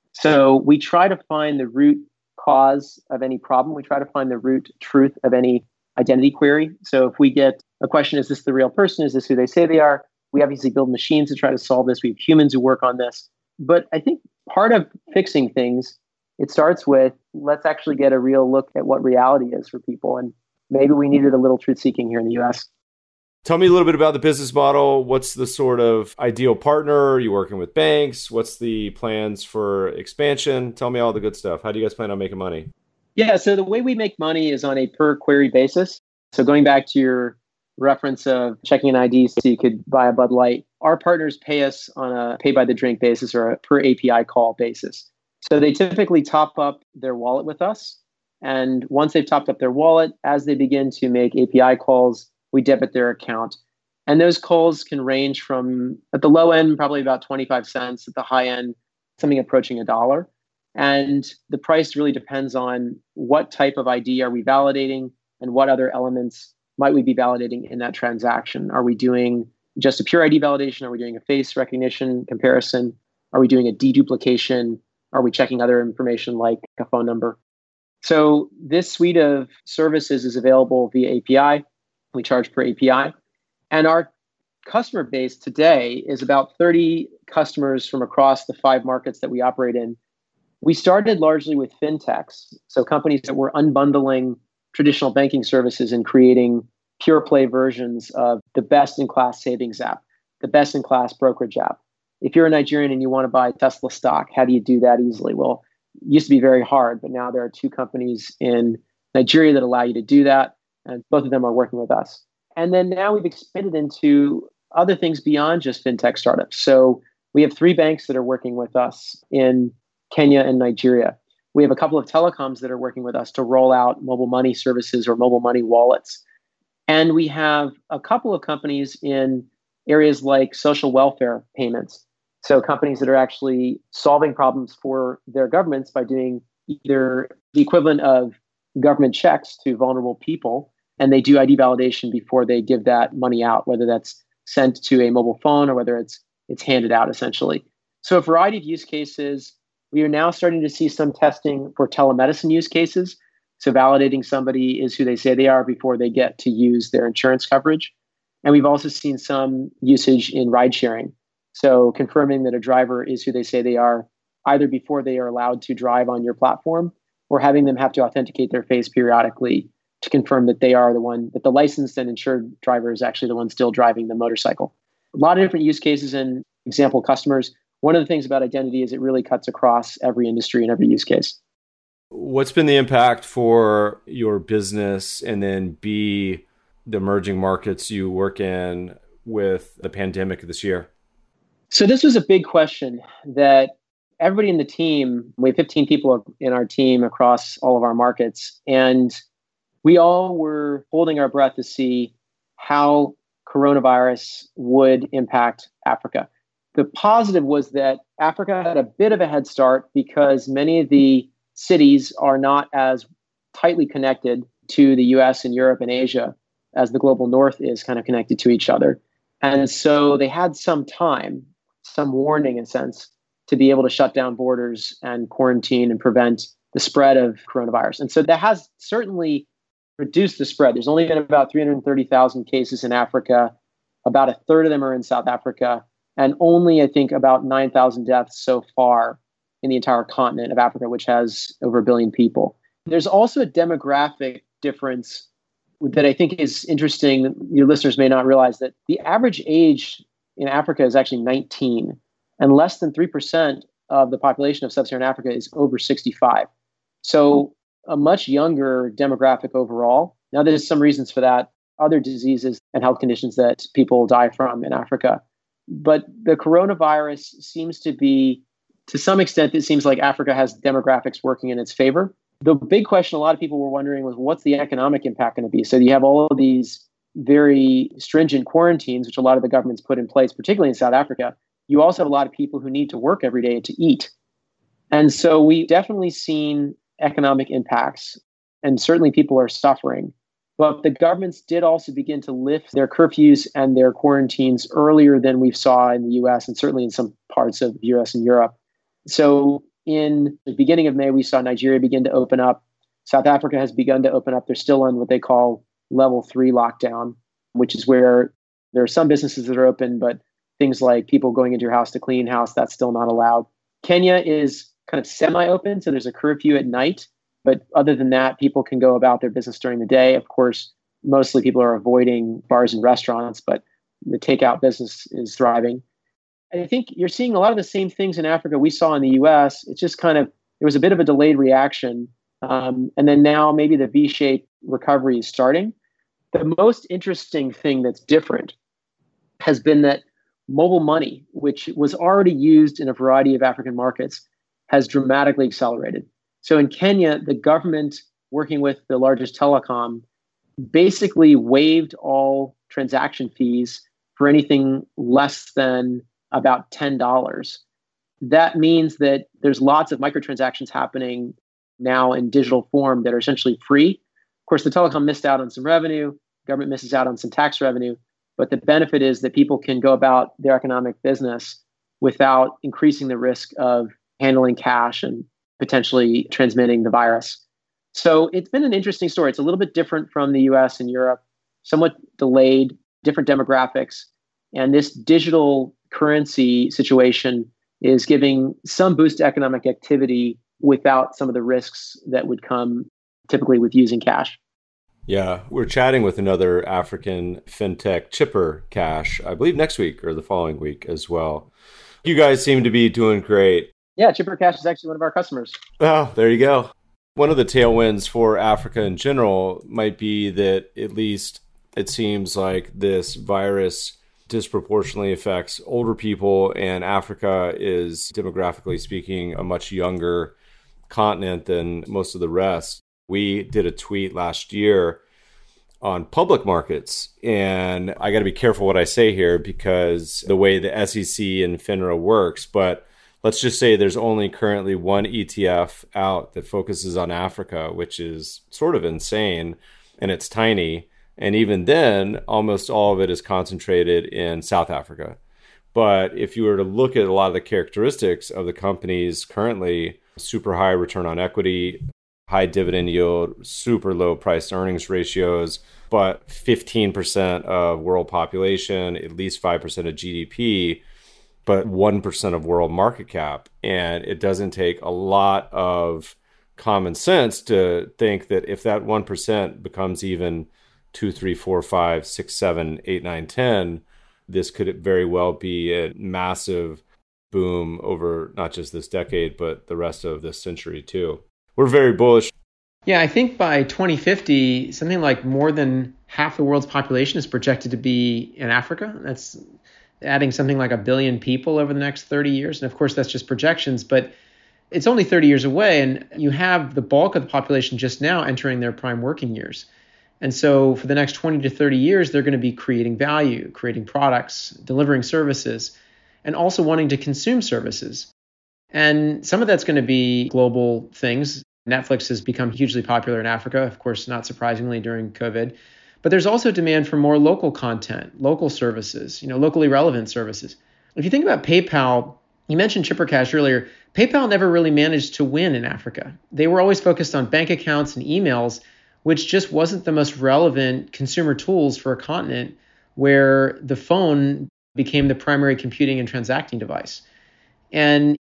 So we try to find the root cause of any problem. We try to find the root truth of any identity query. So if we get a question, is this the real person? Is this who they say they are? We obviously build machines to try to solve this. We have humans who work on this. But I think part of fixing things, it starts with, let's actually get a real look at what reality is for people. And maybe we needed a little truth seeking here in the U S. Tell me a little bit about the business model. What's the sort of ideal partner? Are you working with banks? What's the plans for expansion? Tell me all the good stuff. How do you guys plan on making money? Yeah, so the way we make money is on a per query basis. So going back to your reference of checking an I D so you could buy a Bud Light, our partners pay us on a pay by the drink basis or a per A P I call basis. So they typically top up their wallet with us. And once they've topped up their wallet, as they begin to make A P I calls, we debit their account. And those calls can range from, at the low end, probably about twenty-five cents, at the high end, something approaching a dollar. And the price really depends on what type of I D are we validating and what other elements might we be validating in that transaction. Are we doing just a pure I D validation? Are we doing a face recognition comparison? Are we doing a deduplication? Are we checking other information like a phone number? So this suite of services is available via A P I. We charge per A P I. And our customer base today is about thirty customers from across the five markets that we operate in. We started largely with fintechs, so companies that were unbundling traditional banking services and creating pure play versions of the best-in-class savings app, the best-in-class brokerage app. If you're a Nigerian and you want to buy Tesla stock, how do you do that easily? Well, it used to be very hard, but now there are two companies in Nigeria that allow you to do that, and both of them are working with us. And then now we've expanded into other things beyond just fintech startups. So we have three banks that are working with us in Kenya and Nigeria. We have a couple of telecoms that are working with us to roll out mobile money services or mobile money wallets. And we have a couple of companies in areas like social welfare payments. So companies that are actually solving problems for their governments by doing either the equivalent of government checks to vulnerable people, and they do I D validation before they give that money out, whether that's sent to a mobile phone or whether it's it's handed out essentially. So a variety of use cases. We are now starting to see some testing for telemedicine use cases. So validating somebody is who they say they are before they get to use their insurance coverage. And we've also seen some usage in ride sharing. So confirming that a driver is who they say they are, either before they are allowed to drive on your platform or having them have to authenticate their face periodically to confirm that they are the one, that the licensed and insured driver is actually the one still driving the motorcycle. A lot of different use cases and example customers. One of the things about identity is it really cuts across every industry and every use case. What's been the impact for your business, and then B, the emerging markets you work in with the pandemic this year? So this was a big question that everybody in the team, we have fifteen people in our team across all of our markets, and we all were holding our breath to see how coronavirus would impact Africa. The positive was that Africa had a bit of a head start because many of the cities are not as tightly connected to the U S and Europe and Asia as the global north is kind of connected to each other. And so they had some time, some warning in a sense, to be able to shut down borders and quarantine and prevent the spread of coronavirus. And so that has certainly reduced the spread. There's only been about three hundred thirty thousand cases in Africa. About a third of them are in South Africa. And only, I think, about nine thousand deaths so far in the entire continent of Africa, which has over a billion people. There's also a demographic difference that I think is interesting. Your listeners may not realize that the average age in Africa is actually nineteen, and less than three percent of the population of sub-Saharan Africa is over sixty-five. So a much younger demographic overall. Now, there's some reasons for that, other diseases and health conditions that people die from in Africa. But the coronavirus seems to be, to some extent, it seems like Africa has demographics working in its favor. The big question a lot of people were wondering was, what's the economic impact going to be? So you have all of these very stringent quarantines, which a lot of the governments put in place, particularly in South Africa. You also have a lot of people who need to work every day to eat. And so we've definitely seen economic impacts, and certainly people are suffering. But the governments did also begin to lift their curfews and their quarantines earlier than we saw in the U S and certainly in some parts of the U S and Europe. So in the beginning of May, we saw Nigeria begin to open up. South Africa has begun to open up. They're still on what they call level three lockdown, which is where there are some businesses that are open, but things like people going into your house to clean house, that's still not allowed. Kenya is kind of semi-open, so there's a curfew at night. But other than that, people can go about their business during the day. Of course, mostly people are avoiding bars and restaurants, but the takeout business is thriving. I think you're seeing a lot of the same things in Africa we saw in the U S. It's just kind of, there was a bit of a delayed reaction. Um, and then now maybe the V-shaped recovery is starting. The most interesting thing that's different has been that mobile money, which was already used in a variety of African markets, has dramatically accelerated. So in Kenya, the government, working with the largest telecom, basically waived all transaction fees for anything less than about ten dollars. That means that there's lots of microtransactions happening now in digital form that are essentially free. Of course, the telecom missed out on some revenue, government misses out on some tax revenue, but the benefit is that people can go about their economic business without increasing the risk of handling cash and potentially transmitting the virus. So it's been an interesting story. It's a little bit different from the U S and Europe, somewhat delayed, different demographics. And this digital currency situation is giving some boost to economic activity without some of the risks that would come typically with using cash. Yeah, we're chatting with another African fintech, Chipper Cash, I believe next week or the following week as well. You guys seem to be doing great. Yeah, Chipper Cash is actually one of our customers. Oh, there you go. One of the tailwinds for Africa in general might be that at least it seems like this virus disproportionately affects older people, and Africa is, demographically speaking, a much younger continent than most of the rest. We did a tweet last year on public markets, and I got to be careful what I say here because the way the S E C and FINRA works, but let's just say there's only currently one E T F out that focuses on Africa, which is sort of insane, and it's tiny. And even then, almost all of it is concentrated in South Africa. But if you were to look at a lot of the characteristics of the companies currently, super high return on equity, high dividend yield, super low price earnings ratios, but fifteen percent of world population, at least five percent of G D P, but one percent of world market cap. And it doesn't take a lot of common sense to think that if that one percent becomes even two, three, four, five, six, seven, eight, nine, ten, this could very well be a massive boom over not just this decade, but the rest of this century too. We're very bullish. Yeah, I think by twenty fifty, something like more than half the world's population is projected to be in Africa. That's adding something like a billion people over the next thirty years. And of course, that's just projections, but it's only thirty years away. And you have the bulk of the population just now entering their prime working years. And so for the next twenty to thirty years, they're going to be creating value, creating products, delivering services, and also wanting to consume services. And some of that's going to be global things. Netflix has become hugely popular in Africa, of course, not surprisingly during COVID. But there's also demand for more local content, local services, you know, locally relevant services. If you think about PayPal, you mentioned Chipper Cash earlier. PayPal never really managed to win in Africa. They were always focused on bank accounts and emails, which just wasn't the most relevant consumer tools for a continent where the phone became the primary computing and transacting device. And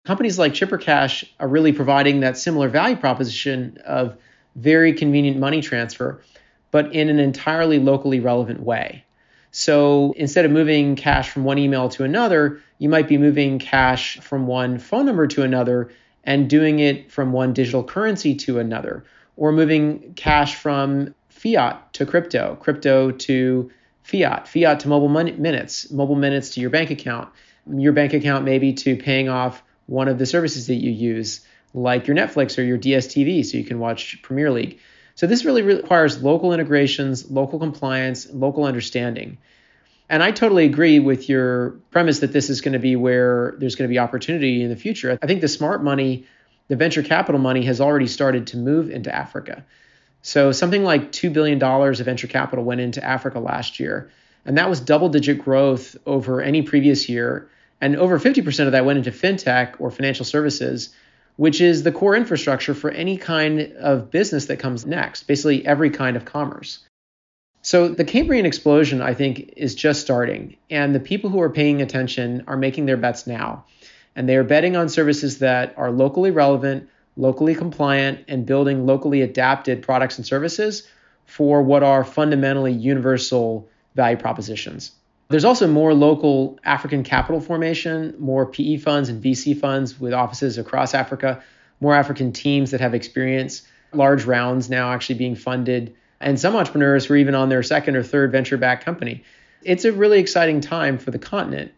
companies like Chipper Cash are really providing that similar value proposition of very convenient money transfer, but in an entirely locally relevant way. So instead of moving cash from one email to another, you might be moving cash from one phone number to another and doing it from one digital currency to another, or moving cash from fiat to crypto, crypto to fiat, fiat to mobile money minutes, mobile minutes to your bank account, your bank account maybe to paying off one of the services that you use, like your Netflix or your D S T V, so you can watch Premier League. So this really requires local integrations, local compliance, local understanding. And I totally agree with your premise that this is going to be where there's going to be opportunity in the future. I think the smart money, the venture capital money, has already started to move into Africa. So something like two billion dollars of venture capital went into Africa last year. And that was double-digit growth over any previous year. And over fifty percent of that went into fintech or financial services, which is the core infrastructure for any kind of business that comes next, basically every kind of commerce. So the Cambrian explosion, I think, is just starting. And the people who are paying attention are making their bets now. And they are betting on services that are locally relevant, locally compliant, and building locally adapted products and services for what are fundamentally universal value propositions. There's also more local African capital formation, more P E funds and V C funds with offices across Africa, more African teams that have experience, large rounds now actually being funded, and some entrepreneurs who are even on their second or third venture-backed company. It's a really exciting time for the continent,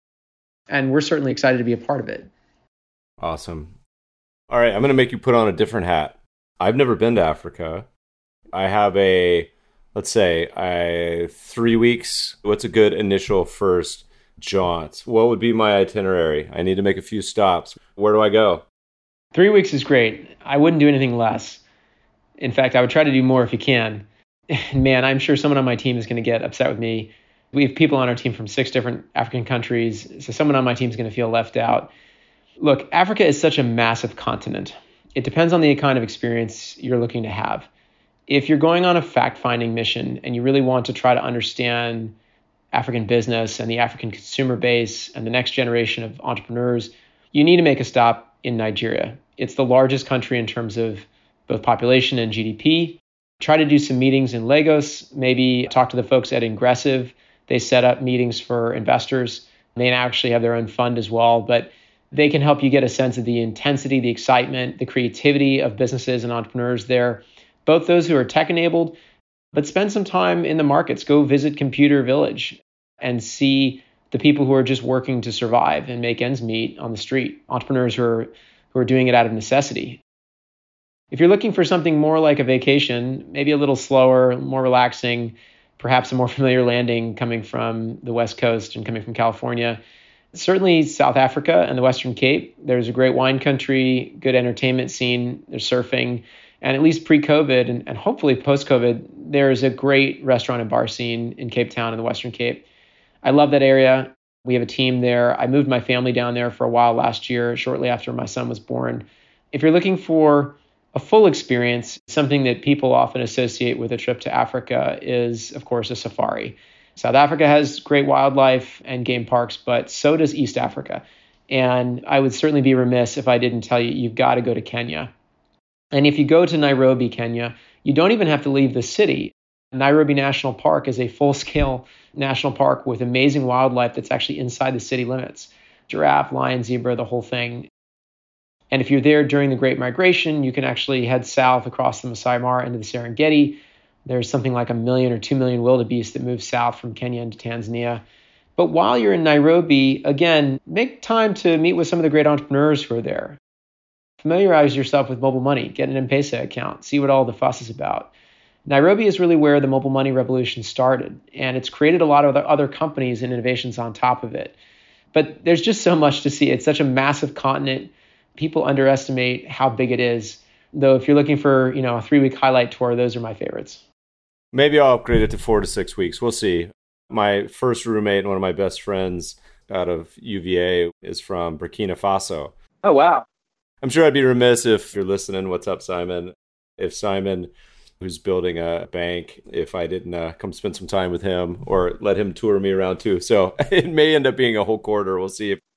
and we're certainly excited to be a part of it. Awesome. All right, I'm going to make you put on a different hat. I've never been to Africa. I have a, let's say, I, three weeks. What's a good initial first jaunt? What would be my itinerary? I need to make a few stops. Where do I go? Three weeks is great. I wouldn't do anything less. In fact, I would try to do more if you can. Man, I'm sure someone on my team is going to get upset with me. We have people on our team from six different African countries, so someone on my team is going to feel left out. Look, Africa is such a massive continent. It depends on the kind of experience you're looking to have. If you're going on a fact-finding mission and you really want to try to understand African business and the African consumer base and the next generation of entrepreneurs, you need to make a stop in Nigeria. It's the largest country in terms of both population and G D P. Try to do some meetings in Lagos, maybe talk to the folks at Ingressive. They set up meetings for investors. They actually have their own fund as well, but they can help you get a sense of the intensity, the excitement, the creativity of businesses and entrepreneurs there, both those who are tech-enabled, but spend some time in the markets. Go visit Computer Village and see the people who are just working to survive and make ends meet on the street, entrepreneurs who are, who are doing it out of necessity. If you're looking for something more like a vacation, maybe a little slower, more relaxing, perhaps a more familiar landing coming from the West Coast and coming from California, certainly South Africa and the Western Cape. There's a great wine country, good entertainment scene, there's surfing, and at least pre-COVID and, and hopefully post-COVID, there's a great restaurant and bar scene in Cape Town and the Western Cape. I love that area. We have a team there. I moved my family down there for a while last year, shortly after my son was born. If you're looking for a full experience, something that people often associate with a trip to Africa is, of course, a safari. South Africa has great wildlife and game parks, but so does East Africa. And I would certainly be remiss if I didn't tell you, you've got to go to Kenya. And if you go to Nairobi, Kenya, you don't even have to leave the city. Nairobi National Park is a full-scale national park with amazing wildlife that's actually inside the city limits. Giraffe, lion, zebra, the whole thing. And if you're there during the Great Migration, you can actually head south across the Masai Mara into the Serengeti. There's something like a million or two million wildebeest that move south from Kenya into Tanzania. But while you're in Nairobi, again, make time to meet with some of the great entrepreneurs who are there. Familiarize yourself with mobile money, get an M-Pesa account, see what all the fuss is about. Nairobi is really where the mobile money revolution started, and it's created a lot of other companies and innovations on top of it. But there's just so much to see. It's such a massive continent. People underestimate how big it is. Though if you're looking for, you know, a three-week highlight tour, those are my favorites. Maybe I'll upgrade it to four to six weeks. We'll see. My first roommate and one of my best friends out of U V A is from Burkina Faso. Oh, wow. I'm sure I'd be remiss if you're listening. What's up, Simon? If Simon, who's building a bank, if I didn't uh, come spend some time with him or let him tour me around too. So it may end up being a whole quarter. We'll see. If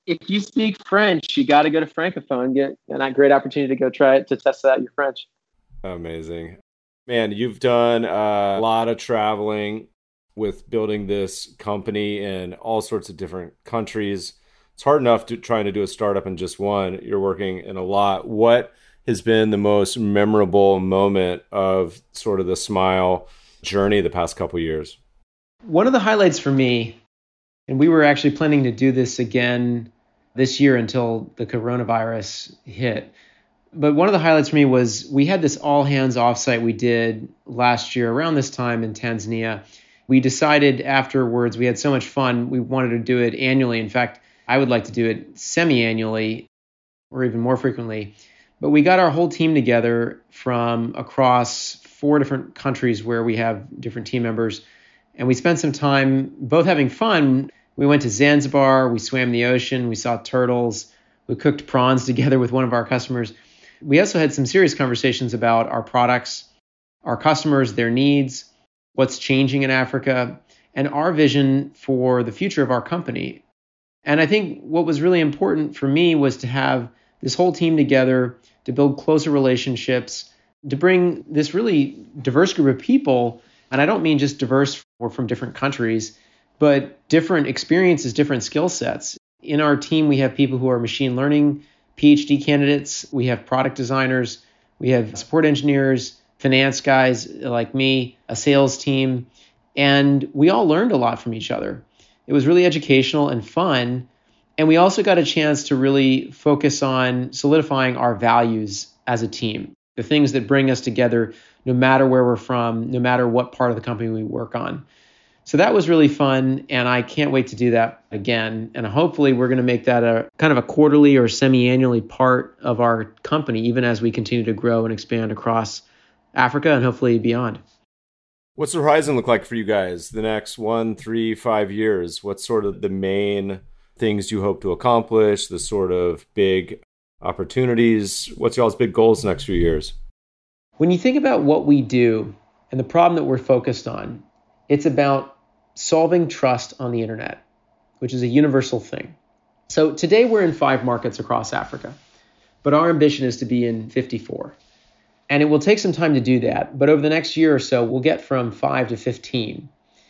if you speak French, you got to go to Francophone. Get a great opportunity to go try it, to test out your French. Amazing. Man, you've done a lot of traveling with building this company in all sorts of different countries. It's hard enough to trying to do a startup in just one. You're working in a lot. What has been the most memorable moment of sort of the Smile journey the past couple of years? One of the highlights for me, and we were actually planning to do this again this year until the coronavirus hit. But one of the highlights for me was we had this all hands offsite we did last year around this time in Tanzania. We decided afterwards, we had so much fun, we wanted to do it annually. In fact, I would like to do it semi-annually or even more frequently. But we got our whole team together from across four different countries where we have different team members. And we spent some time both having fun. We went to Zanzibar, we swam the ocean, we saw turtles, we cooked prawns together with one of our customers. We also had some serious conversations about our products, our customers, their needs, what's changing in Africa, and our vision for the future of our company. And I think what was really important for me was to have this whole team together, to build closer relationships, to bring this really diverse group of people. And I don't mean just diverse or from different countries, but different experiences, different skill sets. In our team, we have people who are machine learning P H D candidates. We have product designers. We have support engineers, finance guys like me, a sales team. And we all learned a lot from each other. It was really educational and fun. And we also got a chance to really focus on solidifying our values as a team, the things that bring us together no matter where we're from, no matter what part of the company we work on. So that was really fun, and I can't wait to do that again. And hopefully we're going to make that a kind of a quarterly or semi-annually part of our company, even as we continue to grow and expand across Africa and hopefully beyond. What's the horizon look like for you guys the next one, three, five years? What's sort of the main things you hope to accomplish, the sort of big opportunities? What's y'all's big goals the next few years? When you think about what we do and the problem that we're focused on, it's about solving trust on the internet, which is a universal thing. So today we're in five markets across Africa, but our ambition is to be in fifty-four. And it will take some time to do that, but over the next year or so, we'll get from five to fifteen.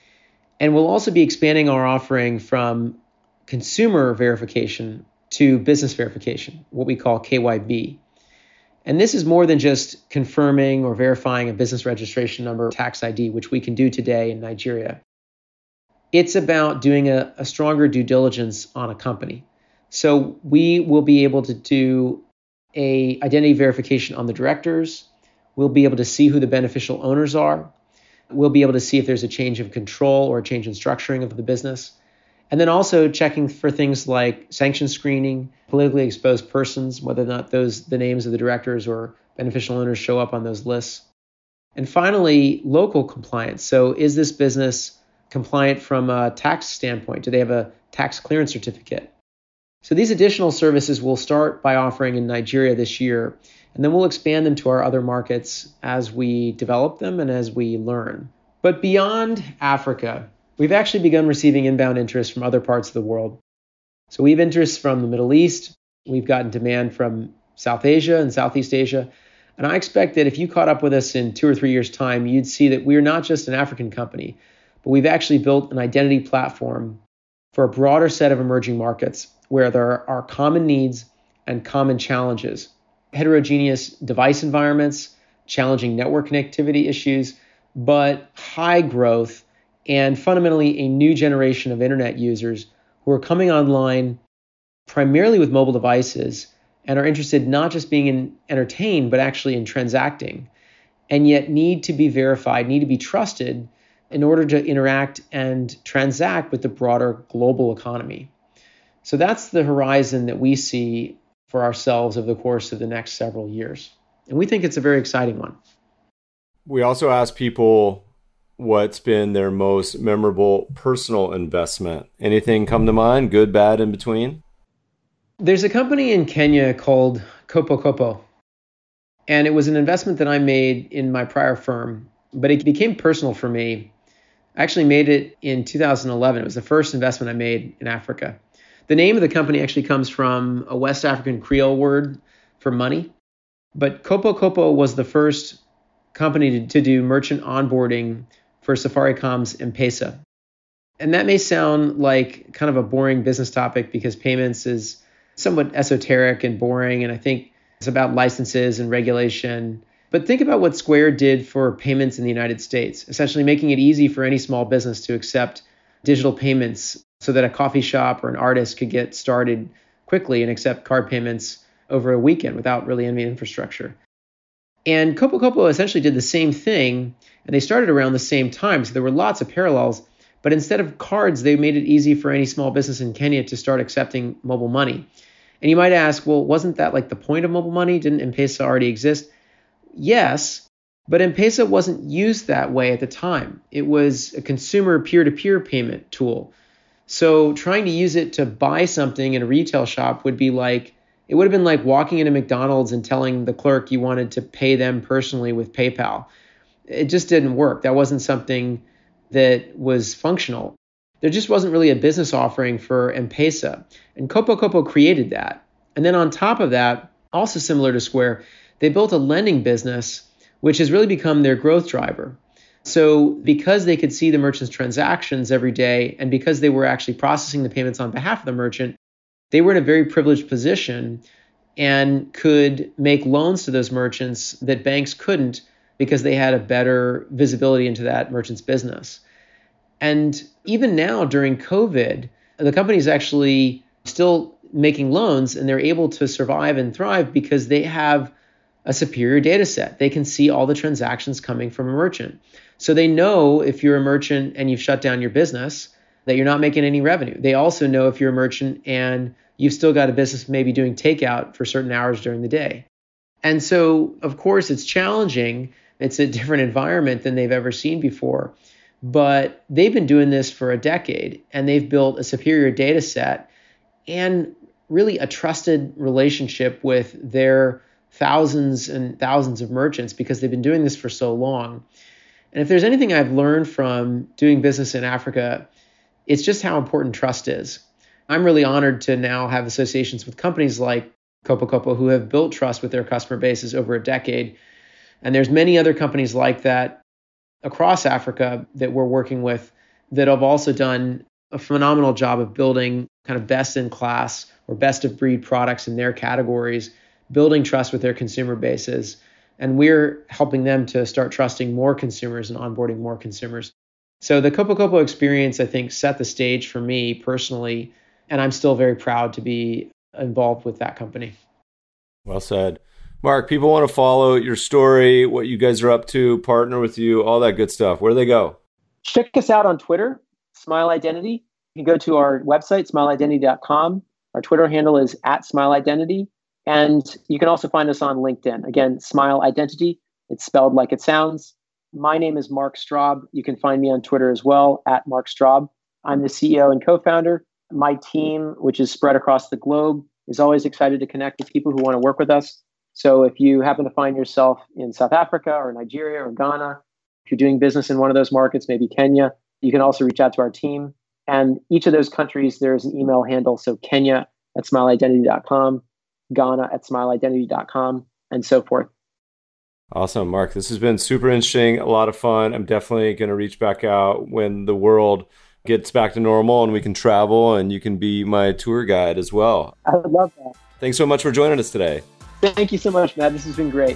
And we'll also be expanding our offering from consumer verification to business verification, what we call K Y B. And this is more than just confirming or verifying a business registration number, tax I D, which we can do today in Nigeria. It's about doing a, a stronger due diligence on a company. So we will be able to do a identity verification on the directors. We'll be able to see who the beneficial owners are. We'll be able to see if there's a change of control or a change in structuring of the business. And then also checking for things like sanction screening, politically exposed persons, whether or not those the names of the directors or beneficial owners show up on those lists. And finally, local compliance. So is this business compliant from a tax standpoint? Do they have a tax clearance certificate? So these additional services we'll start by offering in Nigeria this year, and then we'll expand them to our other markets as we develop them and as we learn. But beyond Africa, we've actually begun receiving inbound interest from other parts of the world. So we have interest from the Middle East. We've gotten demand from South Asia and Southeast Asia. And I expect that if you caught up with us in two or three years' time, you'd see that we're not just an African company, but we've actually built an identity platform for a broader set of emerging markets where there are common needs and common challenges, heterogeneous device environments, challenging network connectivity issues, but high growth and fundamentally a new generation of internet users who are coming online primarily with mobile devices and are interested not just being in entertained, but actually in transacting, and yet need to be verified, need to be trusted in order to interact and transact with the broader global economy. So that's the horizon that we see for ourselves over the course of the next several years. And we think it's a very exciting one. We also ask people what's been their most memorable personal investment. Anything come to mind, good, bad, in between? There's a company in Kenya called Kopo Kopo. And it was an investment that I made in my prior firm, but it became personal for me. I actually made it in two thousand eleven. It was the first investment I made in Africa. The name of the company actually comes from a West African Creole word for money. But Kopo Kopo was the first company to, to do merchant onboarding for Safaricom's M-Pesa. And that may sound like kind of a boring business topic because payments is somewhat esoteric and boring. And I think it's about licenses and regulation. But think about what Square did for payments in the United States, essentially making it easy for any small business to accept digital payments so that a coffee shop or an artist could get started quickly and accept card payments over a weekend without really any infrastructure. And Kopo Kopo essentially did the same thing, and they started around the same time. So there were lots of parallels. But instead of cards, they made it easy for any small business in Kenya to start accepting mobile money. And you might ask, well, wasn't that like the point of mobile money? Didn't M-Pesa already exist? Yes, but M-Pesa wasn't used that way at the time. It was a consumer peer-to-peer payment tool. So trying to use it to buy something in a retail shop would be like, it would have been like walking into McDonald's and telling the clerk you wanted to pay them personally with PayPal. It just didn't work. That wasn't something that was functional. There just wasn't really a business offering for M-Pesa. And Kopo Kopo created that. And then on top of that, also similar to Square, they built a lending business, which has really become their growth driver. So because they could see the merchant's transactions every day, and because they were actually processing the payments on behalf of the merchant, they were in a very privileged position and could make loans to those merchants that banks couldn't because they had a better visibility into that merchant's business. And even now during COVID, the company is actually still making loans and they're able to survive and thrive because they have a superior data set. They can see all the transactions coming from a merchant. So they know if you're a merchant and you've shut down your business, that you're not making any revenue. They also know if you're a merchant and you've still got a business maybe doing takeout for certain hours during the day. And so, of course, it's challenging. It's a different environment than they've ever seen before. But they've been doing this for a decade, and they've built a superior data set and really a trusted relationship with their thousands and thousands of merchants because they've been doing this for so long. And if there's anything I've learned from doing business in Africa, it's just how important trust is. I'm really honored to now have associations with companies like Kopo Kopo who have built trust with their customer bases over a decade. And there's many other companies like that across Africa that we're working with that have also done a phenomenal job of building kind of best in class or best of breed products in their categories, building trust with their consumer bases. And we're helping them to start trusting more consumers and onboarding more consumers. So the Kopo Kopo experience, I think, set the stage for me personally, and I'm still very proud to be involved with that company. Well said. Mark, people want to follow your story, what you guys are up to, partner with you, all that good stuff. Where do they go? Check us out on Twitter, Smile Identity. You can go to our website, smile identity dot com. Our Twitter handle is at Smile Identity. And you can also find us on LinkedIn. Again, Smile Identity. It's spelled like it sounds. My name is Mark Straub. You can find me on Twitter as well, at Mark Straub. I'm the C E O and co-founder. My team, which is spread across the globe, is always excited to connect with people who want to work with us. So if you happen to find yourself in South Africa or Nigeria or Ghana, if you're doing business in one of those markets, maybe Kenya, you can also reach out to our team. And each of those countries, there's an email handle. So Kenya at smile identity dot com, Ghana at smile identity dot com, and so forth. Awesome, Mark. This has been super interesting, a lot of fun. I'm definitely going to reach back out when the world gets back to normal and we can travel and you can be my tour guide as well. I would love that. Thanks so much for joining us today. Thank you so much, Matt. This has been great.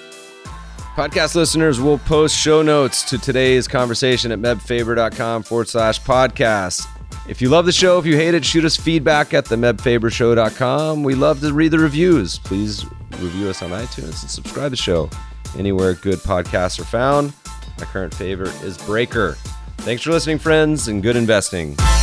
Podcast listeners will post show notes to today's conversation at mebfaber.com forward slash podcast. If you love the show, if you hate it, shoot us feedback at the meb faber show dot com. We love to read the reviews. Please review us on iTunes and subscribe to the show anywhere good podcasts are found. My current favorite is Breaker. Thanks for listening, friends, and good investing.